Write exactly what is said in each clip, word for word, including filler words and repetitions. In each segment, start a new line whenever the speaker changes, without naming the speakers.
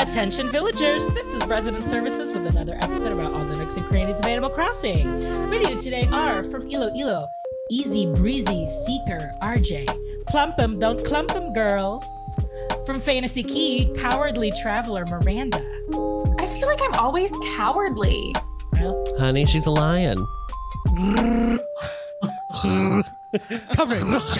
Attention villagers, this is Resident Services with another episode about all the nooks and crannies of Animal Crossing. With you today are from Iloilo, Easy Breezy Seeker R J, Plump 'em Don't Clump 'em Girls. From Fantasy Key, Cowardly Traveler Miranda.
I feel like I'm always cowardly.
Well,
honey, she's a lion.
coverage.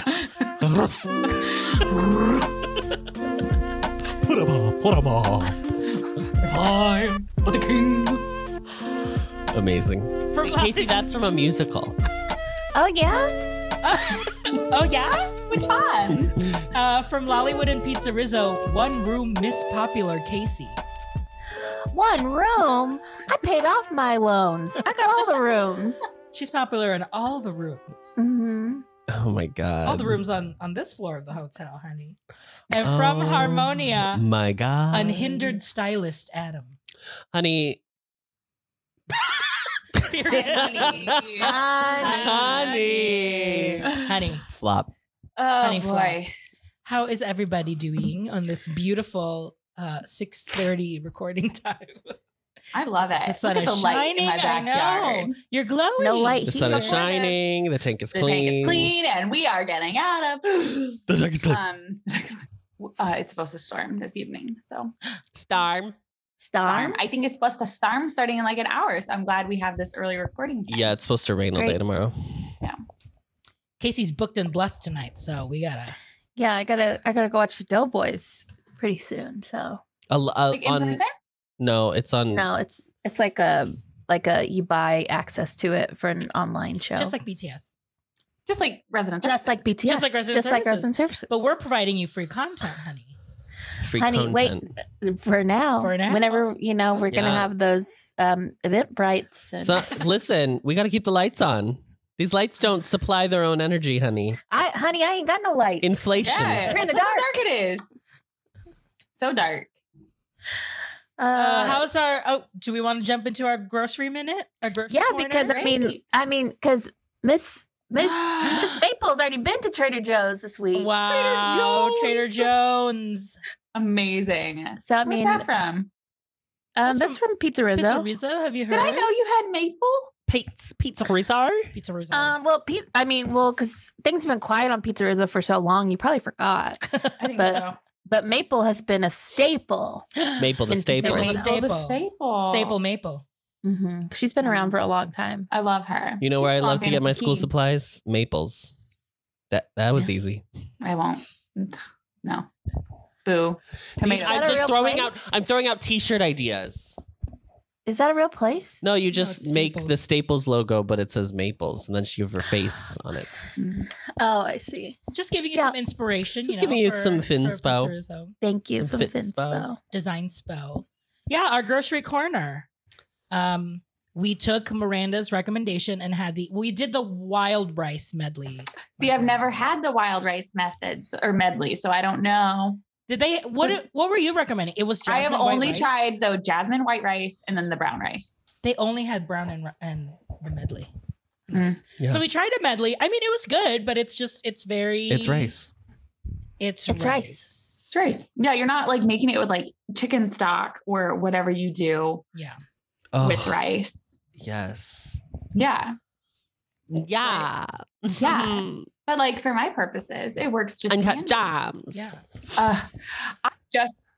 Put 'em on, put 'em on.
I'm the king.
Amazing.
From
Casey, that's from a musical.
Oh, yeah?
Oh, yeah?
Which one?
Uh, from Lollywood and Pizza Rizzo, One Room Miss Popular Casey.
One room? I paid off my loans. I got all the rooms.
She's popular in all the rooms.
Mm-hmm.
Oh my god.
All the rooms on, on this floor of the hotel, honey. And from
Oh
Harmonia,
my god.
Unhindered Stylist Adam.
Honey.
Honey.
Honey.
Honey.
Flop.
Oh
Honey
boy.
How is everybody doing on this beautiful uh, six thirty recording time?
I love it.
The sun
Look at
is
the light in my
shining, I
backyard.
know. You're glowing.
No light
The
heat.
sun is
Good
shining. The tank is
The
clean.
tank is clean, and we are getting out of.
The tank is clean.
um, uh, it's supposed to storm this evening, so
Storm.
Storm?
I think it's supposed to storm starting in like an hour. So I'm glad we have this early recording time.
Yeah, it's supposed to rain all day
Great.
tomorrow.
Casey's booked and blessed tonight, so we gotta.
Yeah, I gotta I gotta go watch the Doughboys pretty soon. So
A, l- a-
Like in
on,
person?
no, it's on.
no, it's it's like a like a you buy access to it for an online show.
Just like B T S.
Just like residents.
just like B T S.
Just like Resident
just like
Services.
Resident Services.
But we're providing you free content, honey.
Free
Honey,
content.
wait for now.
For now.
Whenever you know we're gonna
Yeah.
have those um Eventbrites. And
So, listen, we got to keep the lights on. These lights don't supply their own energy, honey.
I honey, I ain't got no light.
Inflation.
Yeah,
We're in the
look how
dark.
dark it is. So dark.
uh,
Uh, how's our? Oh, do we want to jump into our grocery minute? Our grocery
yeah,
corner?
because I mean,
Great.
I mean, because Miss Miss Miss Maple's already been to Trader Joe's this week.
Wow, Trader
Joe's.
Jones.
Amazing.
So I
Where's
mean,
that from?
um,
That's
that's from, Pizza Rizzo.
Pizza Rizzo, have you heard?
Did I know you had maple?
Pizza, pizza Rizzo.
Pizza Rizzo.
Um, well, Pe- I mean, well, because things have been quiet on Pizza Rizzo for so long, you probably forgot.
I think
But-
so.
But Maple has been a staple.
Maple the
Been
staple.
Pizza
Maple
Rizzo.
the
Oh, the
staple.
staple.
Staple maple.
Mm-hmm. She's been around for a long time.
I love her.
You know
She's
where I
still on
love to get my
Fantasy
school
Key.
supplies? Maples. That that was
Yeah.
easy.
I won't. No. Boo. Tomato.
that
I'm
a
just
real
throwing
place?
out. I'm throwing out T-shirt ideas.
Is that a real place?
No, you
it's
just make
Staples.
the Staples logo, but it says Maples, and then she have her face on it.
Mhm.
Oh, I see.
Just giving you
Yeah.
some inspiration.
Just
you know,
giving you
for-
some
for
finspo.
Pizza Rizzo.
Thank you,
Some
some
fit
finspo.
spo.
Design spell. Yeah, our grocery corner. Um, we took Miranda's recommendation and had the we did the wild rice medley.
See, I've never had the wild rice methods or medley, so I don't know.
Did they what what were you recommending? It was
I have
jasmine white
only
rice.
tried the jasmine white rice and then the brown rice.
They only had brown and and the medley.
Mm.
Yeah.
So we tried a medley. I mean, it was good, but it's just it's very
It's rice.
It's,
It's
rice.
rice.
It's rice. Yeah, you're not like making it with like chicken stock or whatever you do
Yeah.
Oh,
with rice.
Yes.
Yeah.
Yeah.
Yeah. But like for my purposes, it works just
Uncut
handy.
jams.
Yeah.
Uh, I just,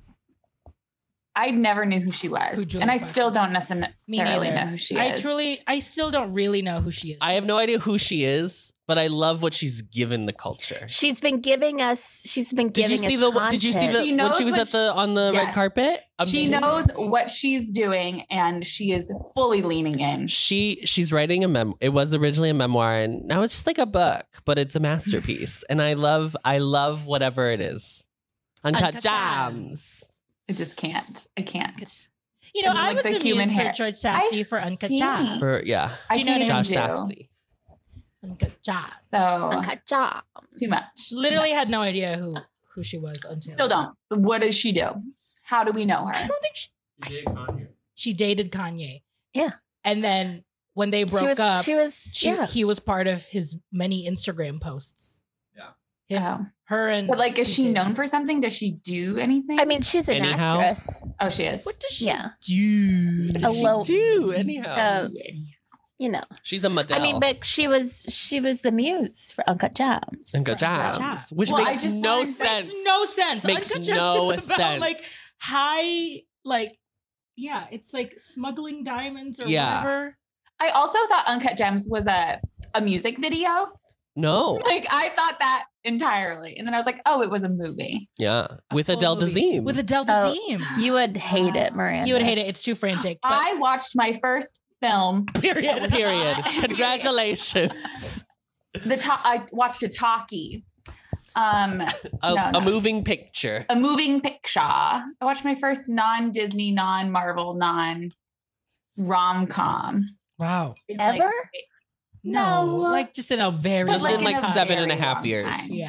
I never knew who she was,
Who Julia
and I
Fox
still
is.
don't
Me
necessarily
neither.
know who she
I
is.
truly I still don't really know who she is.
I have no idea who she is, but I love what she's given the culture.
She's been giving us. She's been
Did
giving
you see
us
the? Did you see the
content.
She
when
knows
she was
what
at the on the red
yes.
carpet?
She
Amazing.
knows what she's doing, and she is fully leaning in.
She she's writing a mem. It was originally a memoir, and now it's just like a book, but it's a masterpiece. And I love I love whatever it is. Uncut,
Uncut
jams.
I just can't. I can't.
You know,
And,
I
like,
was
the
the
human
muse
hair.
for George Safdie
I
for Uncut
see.
Jam.
For yeah,
I
Do you know
can't
what I
even
Josh
do.
Safdie.
Uncut Jam.
So
Uncut job.
too much. Too
Literally
much.
had no idea who who she was until
Still don't. What does she do? How do we know
I
her?
don't think she she dated Kanye.
Yeah.
And then when they broke
She was.
up,
She was.
she,
yeah.
he was part of his many Instagram posts. Yeah,
Oh.
her and.
But like, is she
Pete
known
Davidson.
for something? Does she do anything?
I mean, she's an
Anyhow.
actress.
oh, she is.
What does she
Yeah.
do?
A low-
do anyhow.
Uh, you know.
She's a model.
I mean, but she was she was the muse for Uncut Gems.
and good
Jobs.
jobs, which
Well, I
makes
just
no
learned-
sense.
Makes no sense.
Makes
Uncut Gems
no
is about,
sense.
Like high, like yeah, it's like smuggling diamonds or
Yeah.
whatever.
I also thought Uncut Gems was a a music video.
No,
Like I thought that entirely, and then I was like, oh, it was a movie.
yeah,
A
with
full
Adele
movie.
Dazeem.
With Adele
Oh,
Dazeem.
You would hate it, Miranda.
You would hate it. It's too frantic. But
I watched my first film.
period.
Period. Congratulations.
The to- I watched a talkie, um,
A,
No,
a
no.
moving picture.
a moving picture. I watched my first non-Disney, non-Marvel, non rom com.
Wow.
Ever?
No,
No.
like just in a very
Just
like
in
in
like
a
seven and a
very
half
long
years.
time.
yeah.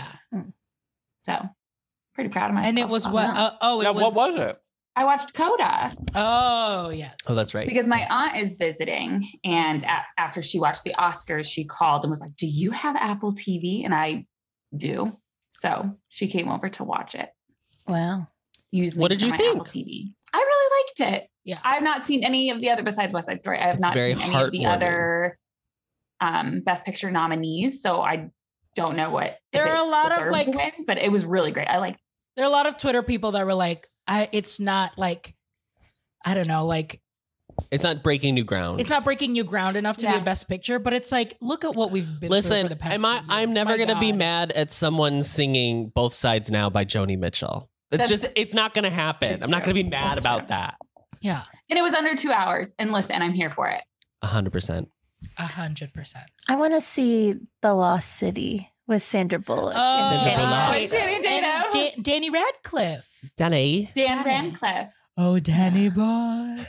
So pretty proud of myself.
And it was
on
what?
that.
Uh, oh, it
Yeah,
was.
what was it?
I watched Coda
Oh, yes.
Oh, that's right.
because my
Yes.
aunt is visiting, and a- after she watched the Oscars, she called and was like, "Do you have Apple T V?" And I do. So she came over to watch it.
Wow.
Use me
What did
for
you
my
think?
Apple T V. I really liked it.
Yeah.
I've not seen any of the other besides West Side Story. I have
It's
not
very
seen any of the
heartwarming.
other um, Best Picture nominees. So I don't know what if
There are
it
a lot of,
deserved
like-
to win, but it was really great. I liked.
There are a lot of Twitter people that were like, I, it's not like, I don't know, like,
It's not breaking new ground.
it's not breaking new ground enough to
Yeah.
be a best picture, but it's like, look at what we've been through
Listen,
for the past
am I?
few
I'm
years.
never
My
gonna be
God.
mad at someone singing "Both Sides Now" by Joni Mitchell. It's
That's-
just, it's not gonna happen.
It's
I'm not
true.
gonna be mad
That's
about
true.
that.
Yeah,
And it was under two hours. And listen, I'm here for it.
A hundred percent.
a hundred percent.
I want to see The Lost City with Sandra Bullock.
Oh,
and
Sandra
Channing
Bullock.
Wait,
Tatum.
Channing Tatum.
And Da- Danny Radcliffe.
Danny.
Dan
Danny.
Radcliffe.
Oh, Danny boy.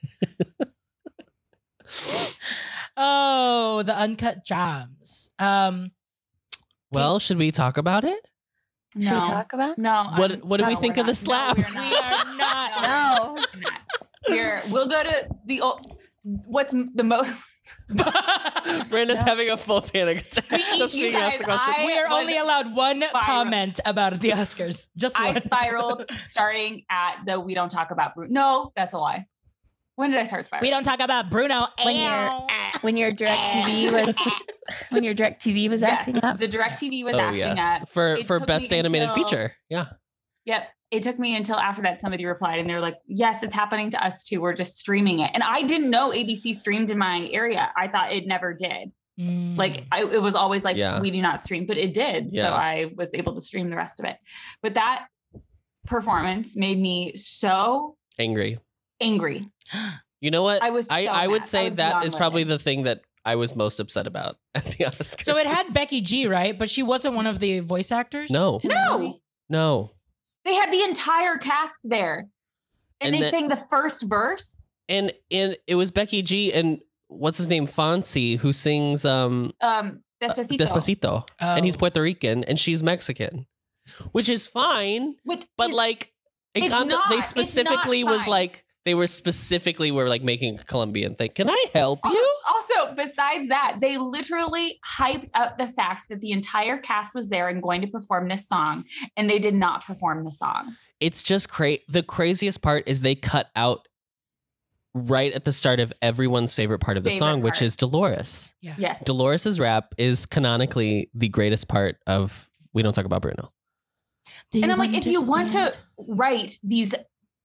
Oh, the Uncut Gems. Um,
Well, should we talk about it?
Should
No.
we talk about?
No.
What-
I'm-
what do we
no,
think
we're
of the
not.
slap?
No,
we
we're not.
are not.
No.
I'm not. Here, we'll go to the old. What's m- the most?
Brenda's having a full panic attack.
You
She
guys,
asked the question.
I
We are
was
only allowed one
spiral-
comment about the Oscars. Just
I
one.
spiraled starting at the we don't talk about Bruno. No, that's a lie. When did I start spiraling?
We don't talk about Bruno.
When your when your direct T V was when your direct T V was
Yes,
acting up.
the DirecTV was
Oh,
acting
yes.
up.
For
It
for
took
best
me
animated
until-
feature. Yeah.
Yep. It took me until after that somebody replied and they were like, yes, it's happening to us too. We're just streaming it. And I didn't know A B C streamed in my area. I thought it never did.
Mm.
Like I, it was always like,
Yeah.
we do not stream, but it did. So
Yeah.
I was able to stream the rest of it. But that performance made me so
Angry.
angry.
You know what?
I was
I,
so
I would
mad.
say
I was
that
beyond
is probably
livid.
the thing that I was most upset about at the Oscars.
So it had Becky G, right? But she wasn't one of the voice actors?
No.
in the
No.
movie?
No.
They had the entire cast there. And,
And
they
the-
sang the first verse.
And and it was Becky G and what's his name? Fonzie, who sings um
Um, Despacito.
Despacito.
Oh.
And he's Puerto Rican and she's Mexican. Which is fine.
Which
But
is-
like it
it's
kind of
not-
they
it's
specifically
not
was
fine.
like they were specifically were like making a Colombian thing. Can I help
Al-
you?
Also, besides that, they literally hyped up the fact that the entire cast was there and going to perform this song, and they did not perform the song.
It's just cra The craziest part is they cut out right at the start of everyone's favorite part of the
Favorite
song, which
part.
is Dolores.
Yeah.
Yes.
Dolores's rap is canonically the greatest part of We Don't Talk About Bruno.
Do
And I'm like, if you want to
understand?
write these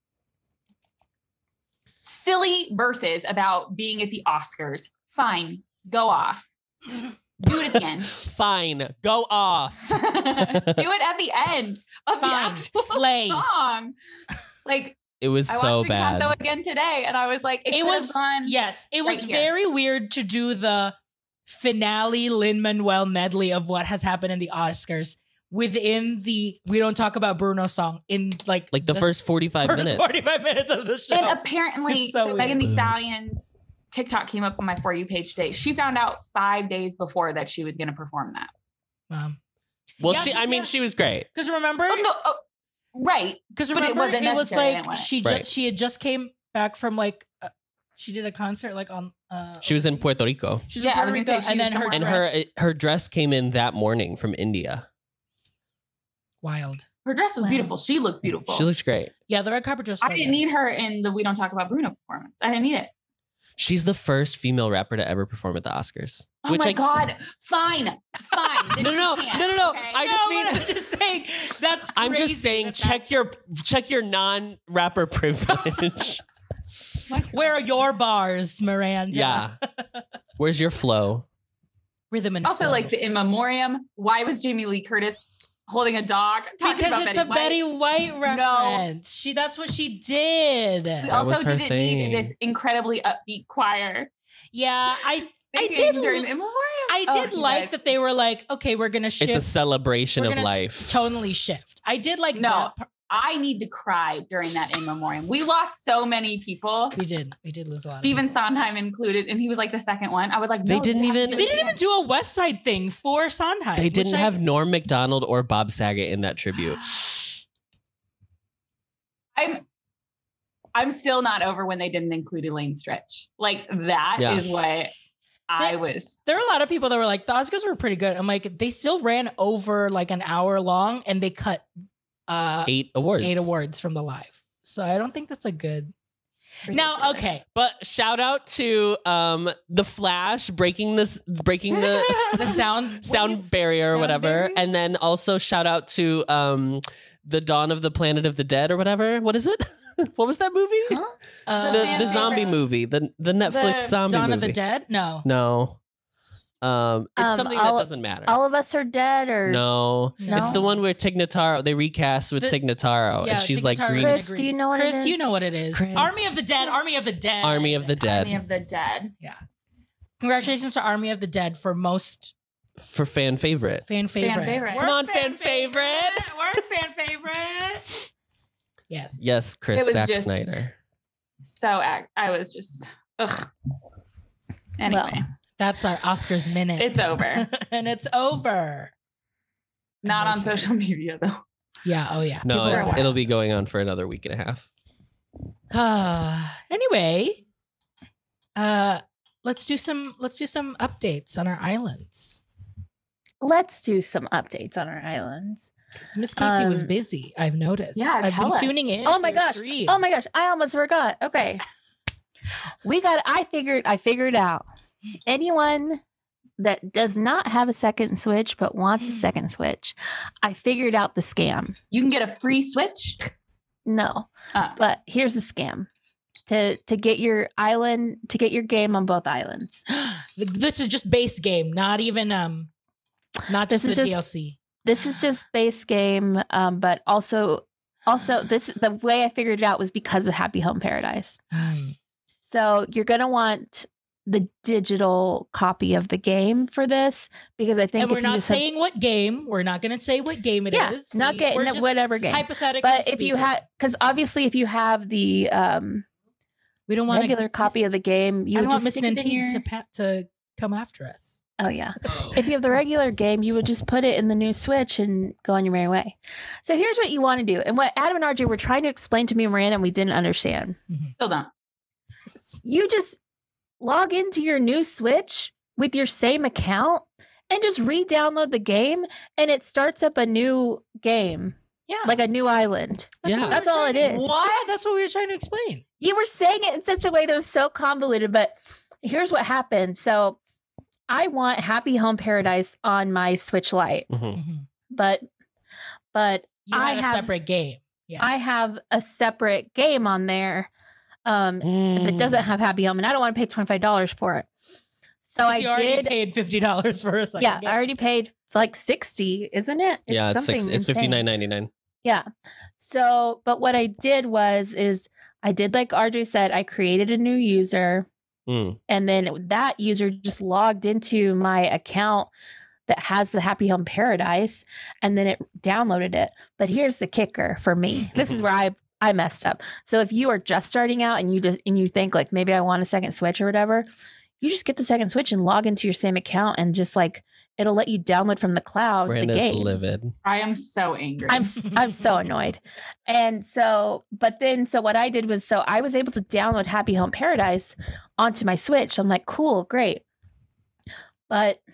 silly verses about being at the Oscars, fine, go off. Do it at the end.
Fine, go off.
Do it at the end of the
Fine,
actual
slay.
song. Like,
It was
I
so
watched
bad.
Encanto again today, and I was like, it,
It
could
was,
have gone.
yes, it was
right here.
very weird to do the finale Lin-Manuel medley of what has happened in the Oscars within the We Don't Talk About Bruno song in like
Like the first forty-five
first
minutes.
forty-five minutes of the show.
And apparently,
It's so
so, Megan Thee
weird.
Stallion's TikTok came up on my For You page today. She found out five days before that she was going to perform that.
um,
Well,
Yeah,
she I mean
yeah.
she was great.
because remember,
Oh, no. Oh, right.
because
but it
remember,
wasn't
it, was
necessary, I didn't
like
want it.
she
Right.
just she had just came back from like uh, she did a concert like on uh
She was in Puerto Rico.
she's
Yeah,
in
I
Puerto
was gonna
Rico,
say she
and
was
then her
somewhere
And
else.
her
dress-
her dress came in that morning from India.
Wild.
Her dress was
Wow.
beautiful. She looked beautiful.
She looks great.
Yeah, the red carpet dress.
I
was
didn't
good.
need her in the We Don't Talk About Bruno performance. I didn't need it.
She's the first female rapper to ever perform at the Oscars.
Oh
which
my
I-
God. Fine. Fine. Then
No,
she
no,
can't,
no, no, no.
okay?
I
No,
just
but
mean-
I'm just saying that's.
I'm
crazy
just saying,
that
check
that's-
your check your non-rapper privilege.
Where are your bars, Miranda?
Yeah. Where's your flow?
Rhythm and
Also,
flow.
like the in memoriam, why was Jamie Lee Curtis holding a dog? Talking
because
about
it's
Betty
a Betty
White.
White reference. She that's what she did.
We
That
also
was her
didn't
thing.
need this incredibly upbeat choir.
Yeah, I I
singing
did
during
l-
in memoriam.
I
Oh,
did
you
like
guys.
that they were like, okay, we're gonna shift.
It's a celebration
we're
of
gonna t-
life.
tonally shift. I did like
No.
that. Part.
I need to cry during that in memoriam. We lost so many people,
We did. We did lose a lot. of
Stephen
people.
Sondheim included, and he was like the second one. I was like,
They
no,
didn't
you have
even-
to do
They
it
didn't even
again.
do a West Side thing for Sondheim.
They
which
didn't
I-
have Norm Macdonald or Bob Saget in that tribute.
I'm I'm still not over when they didn't include Elaine Stritch. Like that is
Yeah.
what I
They-
was.
There are a lot of people that were like, the Oscars were pretty good. I'm like, they still ran over like an hour long, and they cut uh
Eight awards.
eight awards from the live. So I don't think that's a good. Now,
ridiculous.
okay,
But shout out to um the Flash breaking this breaking the
the sound
sound barrier or
sound
whatever.
barrier?
And then also shout out to um the Dawn of the Planet of the Dead or whatever. What is it? What was that movie?
Huh?
uh,
The
fan
the zombie
favorite.
movie. The the Netflix
The
zombie
Dawn
movie.
of the Dead. No,
No. Um it's
Um,
something
all-
that doesn't matter.
All of us are dead, or
no.
No?
It's the one where Tig Notaro they recast with
The-
Tig Notaro
Yeah,
and she's
Tig
like
Notaro
green.
is
Chris, do you know what
Chris,
it is?
you know what it is.
Chris.
Army of the Dead. Army of the Dead.
Army of the Dead.
Army of the Dead.
Yeah. Congratulations to Army of the Dead for most
For fan favorite.
fan favorite.
favorite.
Work
Come on, fan favorite.
Work fan favorite. Yes.
Yes, Chris
It was
Zack
just-
Snyder.
So ac- I was just ugh. Anyway,
Well,
That's our Oscars minute.
it's over.
and it's over.
Not on social media though.
Yeah. Oh, yeah.
No,
People are
it,
wild.
it'll be going on for another week and a half.
anyway, uh, let's do some. Let's do some updates on our islands.
let's do some updates on our islands.
'Cause Miss Casey was
Um,
busy. I've noticed.
yeah,
I've
tell
been
us.
tuning in.
Oh
to
my
your
gosh.
streams.
Oh my gosh. I almost forgot. Okay. We got, I figured, I figured out anyone that does not have a second switch but wants a second switch. I figured out the scam.
You can get a free Switch.
No,
Uh,
but here's the scam. To, to get your island, to get your game on both islands.
This is just base game, not even um, not
This
just
is
the
just-
D L C.
This is just base game, um, but also, also this the way I figured it out was because of Happy Home Paradise.
Mm.
So you're gonna want the digital copy of the game for this because I think
And
if
we're
you
not
just have-
saying what game. We're not going to say what game it is.
yeah, not
We-
getting
we're
it,
just
whatever game.
hypothetically.
But if you
speaking.
had, because obviously if you have the um,
we don't want
regular copy of the game, you
I
would
don't want
just
Miss
stick it in
Nintendo
your.
to pat to come after us.
Oh yeah. If you have the regular game, you would just put it in the new Switch and go on your merry way. So here's what you want to do, and what Adam and R J were trying to explain to me, Miranda, and we didn't understand.
still don't.
You just log into your new Switch with your same account and just re-download the game, and it starts up a new game,
Yeah,
like a new island.
that's
Yeah.
what we
That's
were
all
trying-
it is.
What? Yeah, that's what we were trying to explain.
You were saying it in such a way that was so convoluted, but here's what happened. So I want Happy Home Paradise on my Switch Lite,
Mhm.
Mhm.
but but
You
I
had a
have-
separate game. Yeah,
I have a separate game on there um, that doesn't have Happy Home, and I don't want to pay twenty-five dollars for it. So I
you already
did.
paid fifty dollars for a second.
Yeah,
game.
I already paid like sixty, isn't it?
Yeah, it's six,
something
it's fifty nine
insane.
ninety nine.
Yeah. So, but what I did was is I did like R J said, I created a new user,
Mm.
and then that user just logged into my account that has the Happy Home Paradise, and then it downloaded it. But here's the kicker for me. This is where I I messed up. So if you are just starting out and you just and you think like maybe I want a second Switch or whatever, you just get the second Switch and log into your same account, and just like it'll let you download from the cloud the
Brandon's
game.
livid.
I am so angry.
I'm s- I'm so annoyed. And so, but then, so what I did was, so I was able to download Happy Home Paradise onto my Switch. I'm like, cool, great. But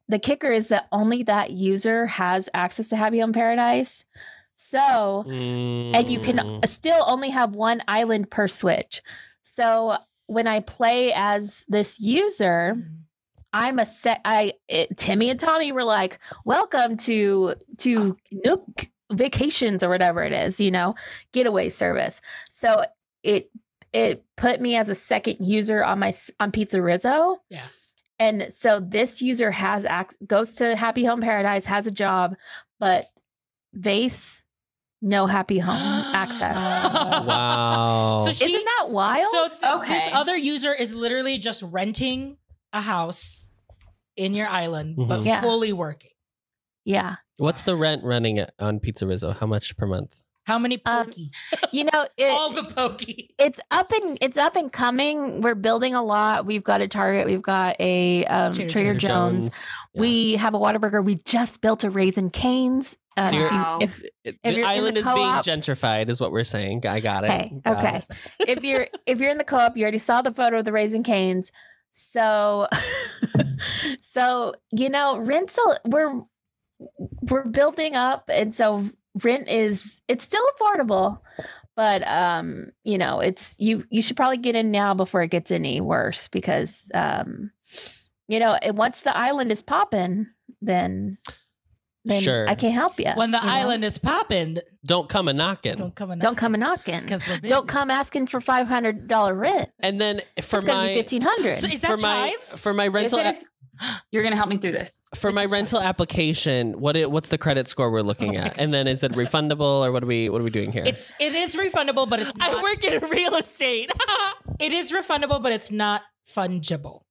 the kicker is that only that user has access to Happy Home Paradise. So,
Mm.
and you can still only have one island per Switch. So when I play as this user, I'm a set. I it, Timmy and Tommy were like, "Welcome to to Nook Vacations or whatever it is, you know, getaway service." So it it put me as a second user on my on Pizza Rizzo.
Yeah.
And so this user has ac- goes to Happy Home Paradise, has a job, but Vase, no Happy Home access.
Wow.
So she-
Isn't that wild?
So th-
Okay.
this other user is literally just renting a house in your island, but
Mhm.
Yeah.
fully working.
Yeah.
What's the rent running at, on Pizza Rizzo? How much per month?
How many
Um,
pokey?
You know, it,
All the pokey.
it's up and it's up and coming. We're building a lot. We've got a Target. We've got a um,
Trader
Trader,
Joe's.
Jones.
Yeah.
We have a Whataburger. We just built a Raising Cane's. Uh,
So you're-
Wow.
if,
It-
if
the
you're in
island
the
is being
co-op-
gentrified, is what we're saying. I got it.
Hey,
Got
okay.
it.
if you're if you're in the co-op, you already saw the photo of the Raising Cane's. So, so you know, rent's a, we're we're building up, and so rent is it's still affordable, but um, you know, it's you you should probably get in now before it gets any worse because um, you know, and once the island is popping, then then
Sure.
I can't help you.
When the
you know?
island is popping,
Don't come a knocking.
don't come and
don't come a knocking.
because we're busy.
Don't come asking for five hundred dollar rent.
And then for
It's gonna
my
be fifteen hundred.
So is
for
that
my
chives?
for my rental
This is- you're gonna help me through this.
for
This
my
is
rental
chives.
application, what it, what's the credit score we're looking
Oh my
at? And then is it refundable or what are we what are we doing here?
It's it is refundable, but it's not.
I work in real estate.
It is refundable, but it's not fungible.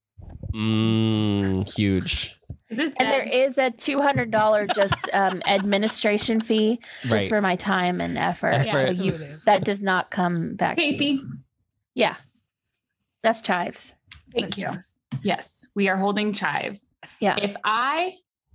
mm, huge.
Is this
And there
dead?
is a two hundred dollars just um, administration fee just
Right.
for my time and effort.
Effort.
So you,
it is.
that does not come back to you.
Casey?
Yeah. That's chives.
Thank
That's
you.
chives.
Yes, we are holding chives.
Yeah.
If I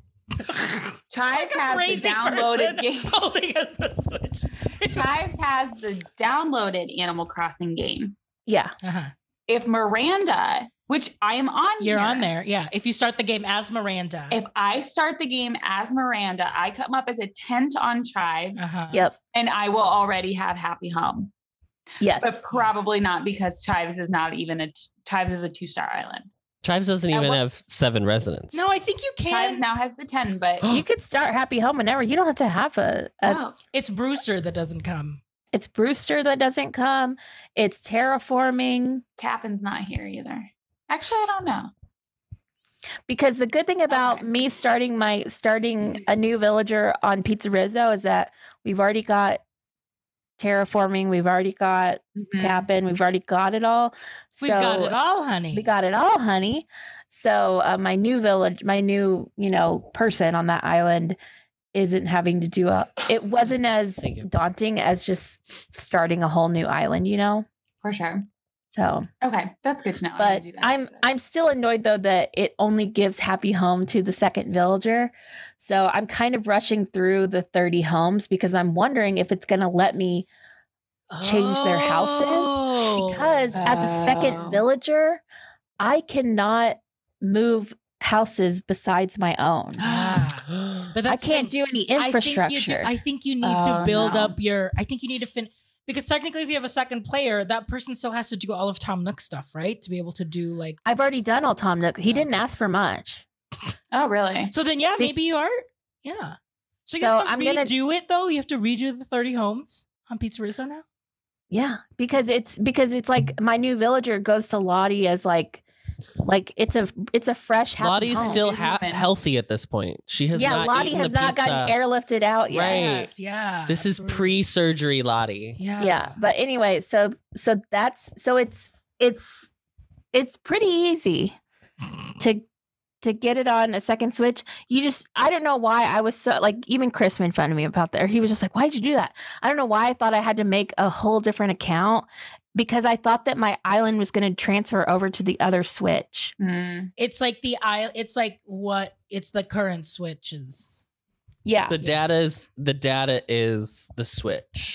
Chives
Like a
has the
crazy
downloaded
person
game.
holding us the switch.
Chives has the downloaded Animal Crossing game.
Yeah.
Uh-huh.
If Miranda, which I am on,
You're
here,
on there, yeah. If you start the game as Miranda,
If I start the game as Miranda, I come up as a tent on Chives,
uh-huh.
Yep.
and I will already have Happy Home.
Yes.
But probably not because Chives is not even a t- Chives is a two star island.
Chives doesn't
And
even
what-
have seven residents.
No, I think you can.
Chives now has the ten, but
you could start Happy Home whenever. You don't have to have a, a
oh,
It's Brewster that doesn't come.
it's Brewster that doesn't come. It's terraforming.
Captain's not here either. Actually, I don't know.
Because the good thing about
Okay.
me starting my starting a new villager on Pizza Rizzo is that we've already got terraforming, we've already got
Mhm.
Cap'n, we've already got it all.
We've
so
got it all, honey.
we got it all, honey. So uh, my new village, my new you know person on that island isn't having to do a. It wasn't as
Thank you.
daunting as just starting a whole new island, you know.
For sure.
So,
Okay, that's good to know. I'm gonna
but
do that
I'm
after this.
I'm still annoyed though that it only gives Happy Home to the second villager. So I'm kind of rushing through the thirty homes because I'm wondering if it's going to let me change their houses,
Oh.
because as a second
Oh.
villager, I cannot move houses besides my own.
Ah. But
I
that's the
can't
thing.
do any
I think you do-
infrastructure.
I think you need to
Oh,
build
no.
up your. I think you need to fin because technically, if you have a second player, that person still has to do all of Tom Nook stuff, right? To be able to do like.
I've already done all Tom Nook. He didn't ask for much.
Oh, really?
So then, yeah,
Be-
maybe you are. Yeah. So you
So
have to
I'm
redo
gonna-
it though. You have to redo the thirty homes on Pizza Rizzo now.
Yeah, because it's because it's like my new villager goes to Lottie as like like it's a it's a fresh happy
Lottie's
home.
still ha-
Human.
healthy at this point. She has
yeah,
not
Lottie
eaten
has
the
not
pizza.
gotten airlifted out yet.
Right.
Yes, yeah.
This is
absolutely.
pre-surgery Lottie.
Yeah.
Yeah, but anyway, so so that's so it's it's it's pretty easy to to get it on a second Switch. You just I don't know why I was so like even Chris made fun of me about that. He was just like, "Why'd you do that?" I don't know why I thought I had to make a whole different account because I thought that my island was going to transfer over to the other Switch.
Mm.
It's like the I. It's like what? It's the current switches.
Yeah.
The data is the data is the Switch.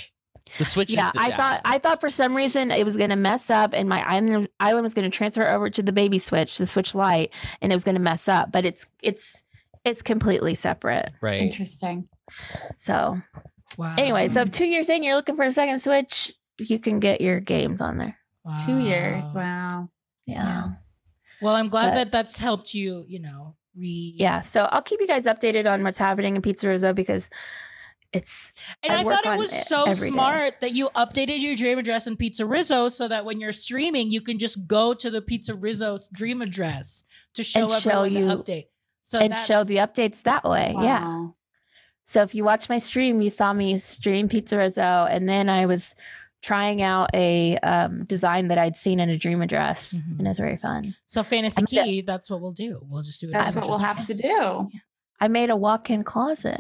The Switch
Yeah,
is the
I
jam.
thought I thought for some reason it was going to mess up, and my island island was going to transfer over to the baby Switch, the Switch Lite, and it was going to mess up. But it's it's it's completely separate.
Right.
Interesting.
So
Wow.
anyway, so if two years in you're looking for a second Switch, you can get your games on there.
Wow.
Two years. Wow.
Yeah.
Well, I'm glad
But-
that that's helped you, you know, re.
Yeah. So I'll keep you guys updated on what's happening in Pizza Rizzo because it's
And
I
I,
work
thought it
on
was
it
so
every day.
smart that you updated your dream address in Pizza Rizzo so that when you're streaming, you can just go to the Pizza Rizzo's dream address to show
And show
everyone
you-
the update. So
and show the
that's-
updates that way. Yeah.
Wow.
So if you watch my stream, you saw me stream Pizza Rizzo, and then I was trying out a um, design that I'd seen in a dream address,
Mhm.
and it was very fun.
So Fantasy
I'm the-
Key, that's what we'll do. We'll just do it.
That's
as
what
much
we'll
as
have to
fantasy.
do.
I made a walk-in closet.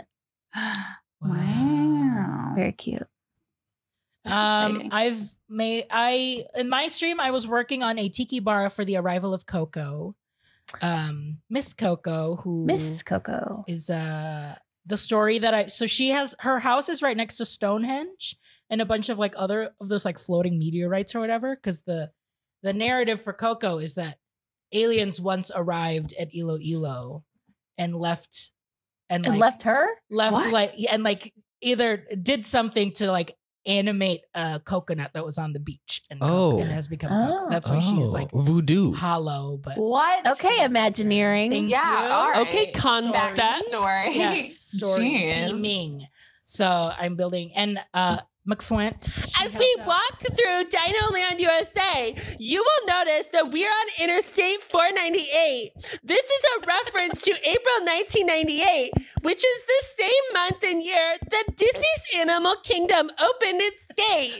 Wow.
Very cute.
That's
Um,
exciting.
I've made I in my stream I was working on a tiki bar for the arrival of Coco, um, Miss Coco, who
Miss Coco.
is uh the story that I so she has her house is right next to Stonehenge and a bunch of like other of those like floating meteorites or whatever. Because the the narrative for Coco is that aliens once arrived at Ilo Ilo and left and,
And
like,
left her?
left
What?
like and like either did something to like animate a coconut that was on the beach and, co-
Oh.
and has become
Oh.
coco. That's why she's like
Oh, voodoo.
hollow, but
What?
Okay, Imagineering.
Thank
Yeah.
you.
All right.
Okay, concept.
Backstory.
yes, story
Jeez.
Ming. So I'm building and uh McFlint. she
As we
helped out.
walk through Dino Land U S A, you will notice that we're on Interstate four ninety-eight. This is a reference to April nineteen ninety-eight, which is the same month and year that Disney's Animal Kingdom opened its gates.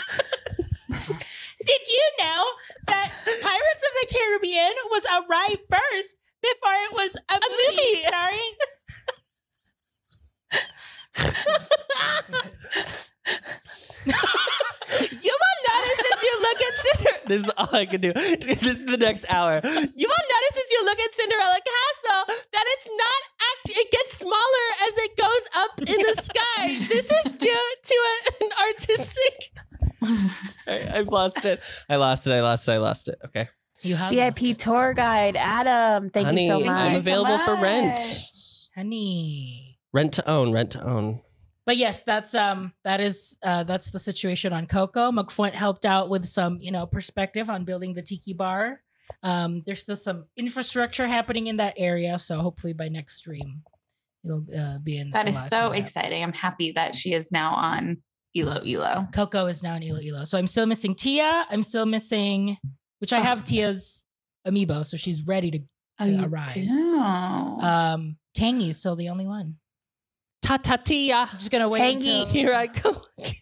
Did you know that Pirates of the Caribbean was arrived first before it was a, movie,
movie.
starring?
You will notice if you look at Cinderella. This is all I can do. This is the next hour. You will notice if you look at Cinderella Castle that it's not act. It gets smaller as it goes up in the sky. This is due to a, an artistic. I, I've lost it. I lost it. I lost it. I lost it. Okay,
You have
V I
lost
P
it.
tour guide, Adam. Thank
Honey,
you so
I'm
much.
Thank you so
available for rent.
much.
honey.
Rent to own. Rent to own.
But yes, that's um that is uh that's the situation on Coco. McFlint helped out with some, you know, perspective on building the tiki bar. Um there's still some infrastructure happening in that area, so hopefully by next stream it'll uh, be in.
That
a
is
lot
so
coming up.
exciting. I'm happy that she is now on Ilo Ilo.
Coco is now in Ilo Ilo. So I'm still missing Tia. I'm still missing which I have Tia's amiibo, so she's ready to, to
you
arrive.
do?
Um Tangy is still the only one.
Ta-ta-tia.
I'm just gonna wait
Tangy.
until
Here I go.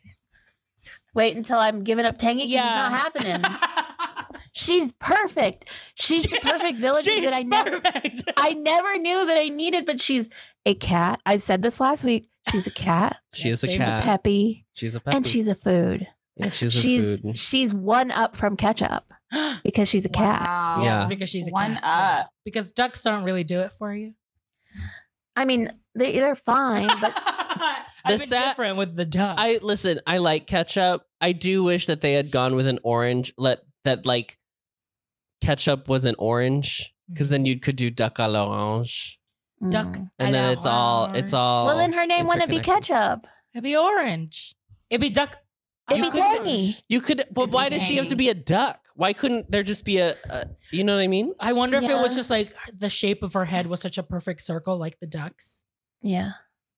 Wait until I'm giving up Tangy because
Yeah.
it's not happening. She's perfect. She's the perfect villager
She's
that I never
perfect.
I never knew that I needed, but she's a cat. I've said this last week. She's a cat.
She
Yes,
is a
she's a
She's a
cat.
peppy.
She's a peppy.
And she's a food.
yeah, she's a
She's
food.
she's one up from ketchup because she's a cat.
Wow.
Yes,
Yeah.
because she's a
One
cat. Yeah.
up.
Because ducks don't really do it for you.
I mean, they they're fine, but
I've
The
been
sa-
different with the duck.
I listen. I like ketchup. I do wish that they had gone with an orange. Let that like ketchup was an orange because then you could do duck à l'orange,
duck,
Mm.
and then it's all it's all.
Well, then her name wouldn't be
interconnected.
ketchup.
It'd be orange. It'd be duck.
It'd
You
be
could-
tangy.
You could, but
It'd be
why does she have to
dang.
be a duck? Why couldn't there just be a, a you know what I mean?
I wonder if it was
Yeah.
just like the shape of her head was such a perfect circle, like the ducks.
Yeah.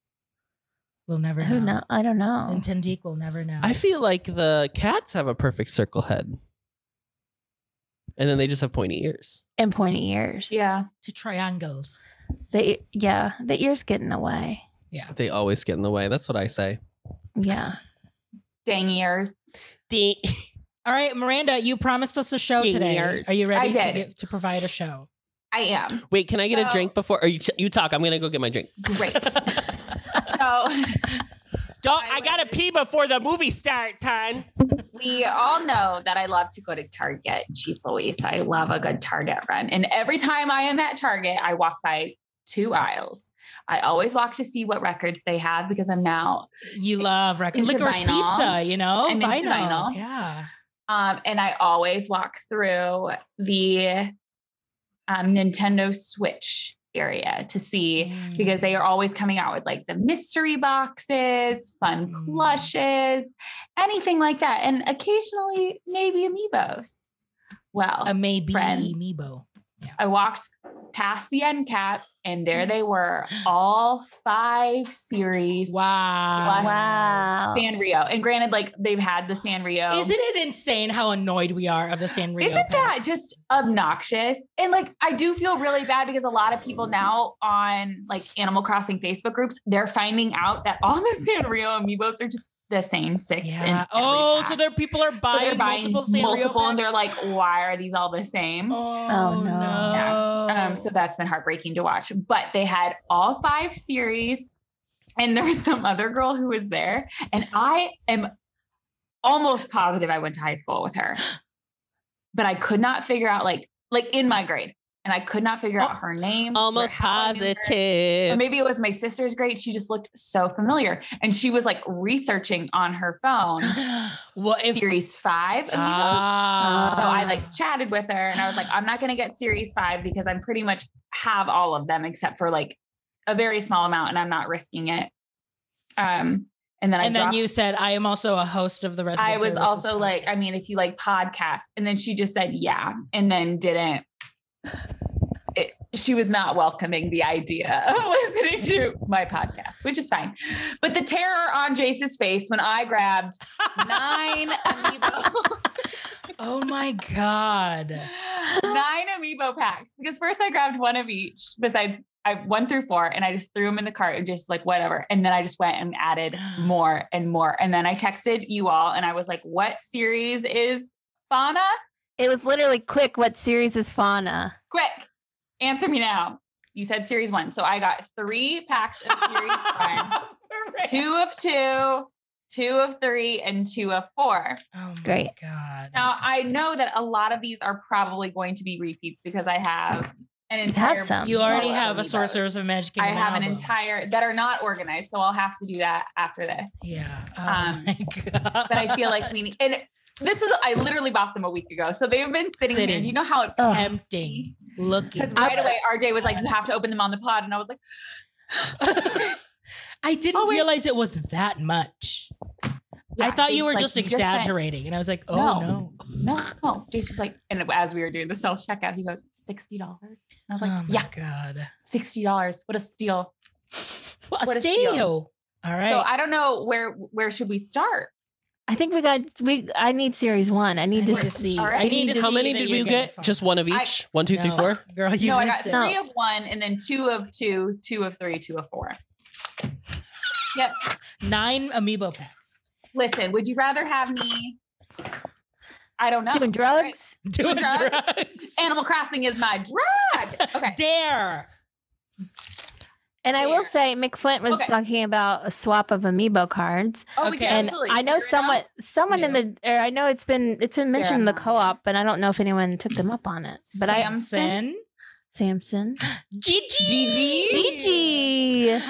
We'll never
Who
know.
know? I don't know.
And Tendique will never know.
I feel like the cats have a perfect circle head, and then they just have pointy ears.
And pointy ears.
Yeah.
to triangles.
They yeah, the ears get in the way.
Yeah.
They always get in the way. That's what I say.
Yeah.
Dang ears.
All right, Miranda, you promised us a show
King
today.
ears.
Are you ready
I
to
did.
give, to provide a show?
I am.
Wait, can I get a
So-
drink before? Or you, you talk. I'm gonna go get my drink.
Great. so
Don't.
I
I gotta
would-
pee before the movie starts, hon.
we all know that I love to go to Target, Chief Louise. I love a good Target run. And every time I am at Target, I walk by two aisles. I always walk to see what records they have because I'm now
You love record
Into
licorice
vinyl.
pizza, you know?
I'm into
vinyl.
vinyl.
Yeah.
Um, and I always walk through the um, Nintendo Switch area to see because they are always coming out with like the mystery boxes, fun
Mm.
plushes, anything like that. And occasionally maybe amiibos. Well,
a maybe
friends.
amiibo.
I walked past the end cap and there they were, all five series.
Wow.
Plus-
Wow.
Sanrio. And granted, like they've had the Sanrio.
Isn't it insane how annoyed we are of the Sanrio?
Isn't that
packs?
just obnoxious? And like, I do feel really bad because a lot of people now on like Animal Crossing Facebook groups, they're finding out that all the Sanrio amiibos are just the same six. in
Yeah.
every
Oh,
pack.
so there people are
So
buying,
they're buying
multiple
multiple,
Sanrio
and they're
packs?
like, why are these all the same?
Oh,
Oh, no.
no.
Yeah. Um, so that's been heartbreaking to watch. But they had all five series, and there was some other girl who was there, and I am almost positive I went to high school with her, but I could not figure out like like in my grade, and I could not figure out her name. or
Almost
how I knew her. Or
positive.
maybe it was my sister's grade. She just looked so familiar, and she was like researching on her phone
well, if
series five amiibos.
Ah.
So I like chatted with her and I was like, I'm not going to get series five because I'm pretty much have all of them except for like a very small amount and I'm not risking it. Um, and then I
and then
dropped-
you said, I am also a host of the Resident
I was
Services
also like, I
podcast."
mean, if you like podcasts, and then she just said, yeah, and then didn't. It, she was not welcoming the idea of listening to my podcast, which is fine. But the terror on Jace's face when I grabbed nine amiibo,
Oh my God.
nine amiibo packs. Because first I grabbed one of each, besides I one through four, and I just threw them in the cart and just like whatever. And then I just went and added more and more. And then I texted you all, and I was like, "What series is Fauna?
It was literally quick. What series is Fauna?
Quick, answer me now." You said series one, so I got three packs of series one, two of two, two of three, and two of four.
Oh my
Great.
God.
Now I know that a lot of these are probably going to be repeats because I have an entire.
have some.
You already
bowl of
have a
amiibos.
Sorcerers of Magic
I
Kingdom
have an
album.
entire that are not organized, so I'll have to do that after this.
Yeah. Oh
um,
my God.
But I feel like we need, and this was I literally bought them a week ago, so they've been sitting,
Sitting.
there. Do you know how it?
Ugh.
Tempting. Looking.
Because right away R J was like, "You have to open them on the pod," and I was like,
I didn't
Oh, wait.
realize it was that much. I
Yeah,
thought you
Jace
were
like,
just
"You spent-
exaggerating. and I was like, oh
No.
no.
No, no. Jace was like, and as we were doing the self checkout, he goes, sixty dollars. And I was like,
oh my
yeah,
God.
sixty dollars. What a steal.
Well,
What
a
a steal.
steal. All right.
So I don't know where where should we start?
I think we got we. I need series one. I
I
need
need
to.
to
s-
see.
All right.
I need to
How
see
many
that
did
you're
we
getting
get?
fun.
Just one of
I-
each? One, two, three,
No.
four?
Girl, you
no, I got
missed it.
three of one, and then two of two, two of three, two of four. Yep.
Nine amiibo packs.
Listen, would you rather have me? I don't know.
Doing drugs.
Doing
drugs?
drugs.
Animal Crossing is my drug. Okay.
Dare.
And I
Fair.
will say, McFlint was
Okay.
talking about a swap of amiibo cards,
Oh, we
Okay.
can
and
absolutely
I know
figure it
someone,
out.
someone in the, or I know it's been, it's been mentioned in the
Sarah.
co-op, but I don't know if anyone took them up on it. But I,
Samson?
Samson,
Gigi.
Gigi.
Gigi,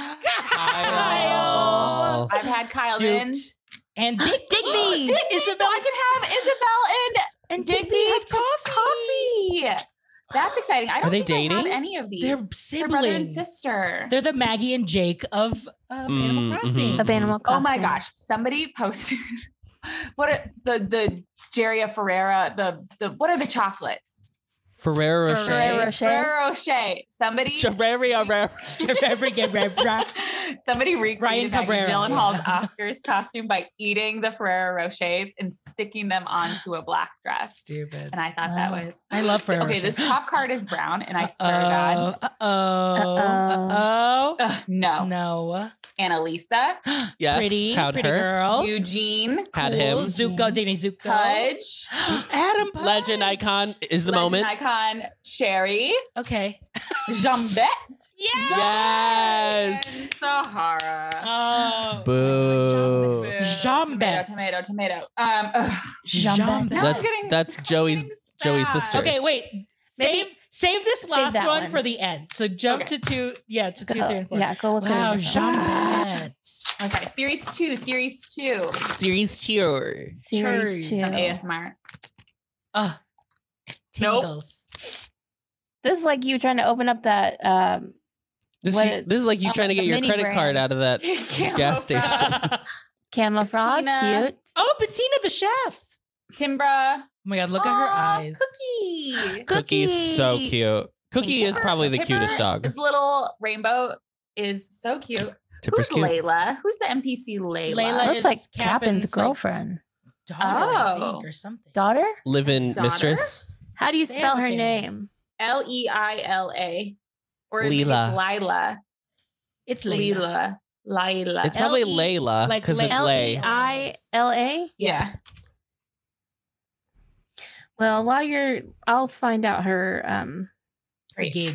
Kyle.
I've had Kyle in.
Duped. And Dick.
Digby.
Digby, so I can have Isabel and
And
Digby
Digby
have
coffee.
coffee. That's exciting. I don't
Are they
think I have
dating?
any of these.
They're
They're brother and
siblings.
sister.
They're the Maggie and Jake of, of
Mm,
Animal Crossing.
mhm.
of Animal
Oh
Crossing.
my gosh! Somebody posted what are the the Jeria Ferrera the the what are the chocolates?
Ferrero Rocher.
Ferrero Rocher.
Ferrero Rocher. Somebody
Ferrero
somebody
Ryan
recreated Maggie
Cabrera.
Gyllenhaal's Oscars costume by eating the Ferrero Rochers and sticking them onto a black dress.
Stupid.
And I thought
Wow.
that was
I love Ferrero
okay.
Rocher.
This top card is brown, and I swear to God,
Uh oh.
Uh-oh.
Uh
Ugh, no.
oh. No.
Annalisa,
Yes.
Pretty.
How'd
pretty
her.
girl.
Eugene,
Had
Cool.
him.
Zuko. Danny Zuko.
Pudge,
Adam Pudge.
Legend icon is the
Legend
moment.
icon Sherry,
Okay.
Jambette,
Yes.
and Sahara.
Oh.
Boo.
Boo.
Jambette.
Tomato, tomato, tomato. Um, ugh.
Jambette.
Now I'm
That's
getting
that's Joey's
fucking
Joey's
sad.
sister.
Okay, wait.
Maybe-
Save Save this
Save
last
that
one,
one.
for the end. So jump
Okay.
to two. Yeah, to two,
Go-
three, and four.
yeah, go look
Wow,
at it.
Jeanette.
Okay, series two, series two.
Series two.
Series two.
Of A S M R.
Uh,
Nope.
tingles.
This is like you trying to open up that. Um,
This,
What
you-
it-
this is like you
oh,
trying to
the
get your
mini
credit card
brands.
out of that
Camel
gas station.
Frog.
Camel frog,
Bettina.
cute.
Oh, Bettina the chef.
Timbra.
Oh my God, look at her
Aw,
eyes.
Cookie.
Cookie's so cute. Cookie is
Tipper.
probably the
Tipper,
cutest dog.
This little rainbow is so cute.
Tipper's
Who's
cute.
Layla? Who's the N P C Layla?
Layla
Looks
is
like
Captain's,
Captain's
like,
girlfriend.
Daughter, I
Oh.
think, or something.
Daughter?
Live-in
Daughter?
mistress.
How do you
They
spell
have a
her
family.
name?
L E I L A. Or is
Leela.
it Lila?
It's Layla.
Leela. Lila.
It's probably
L E-
Layla
like
because
Lay-
it's
L
Lay.
E I L A?
Yeah.
Well, while you're, I'll find out her. Um,
Her gig.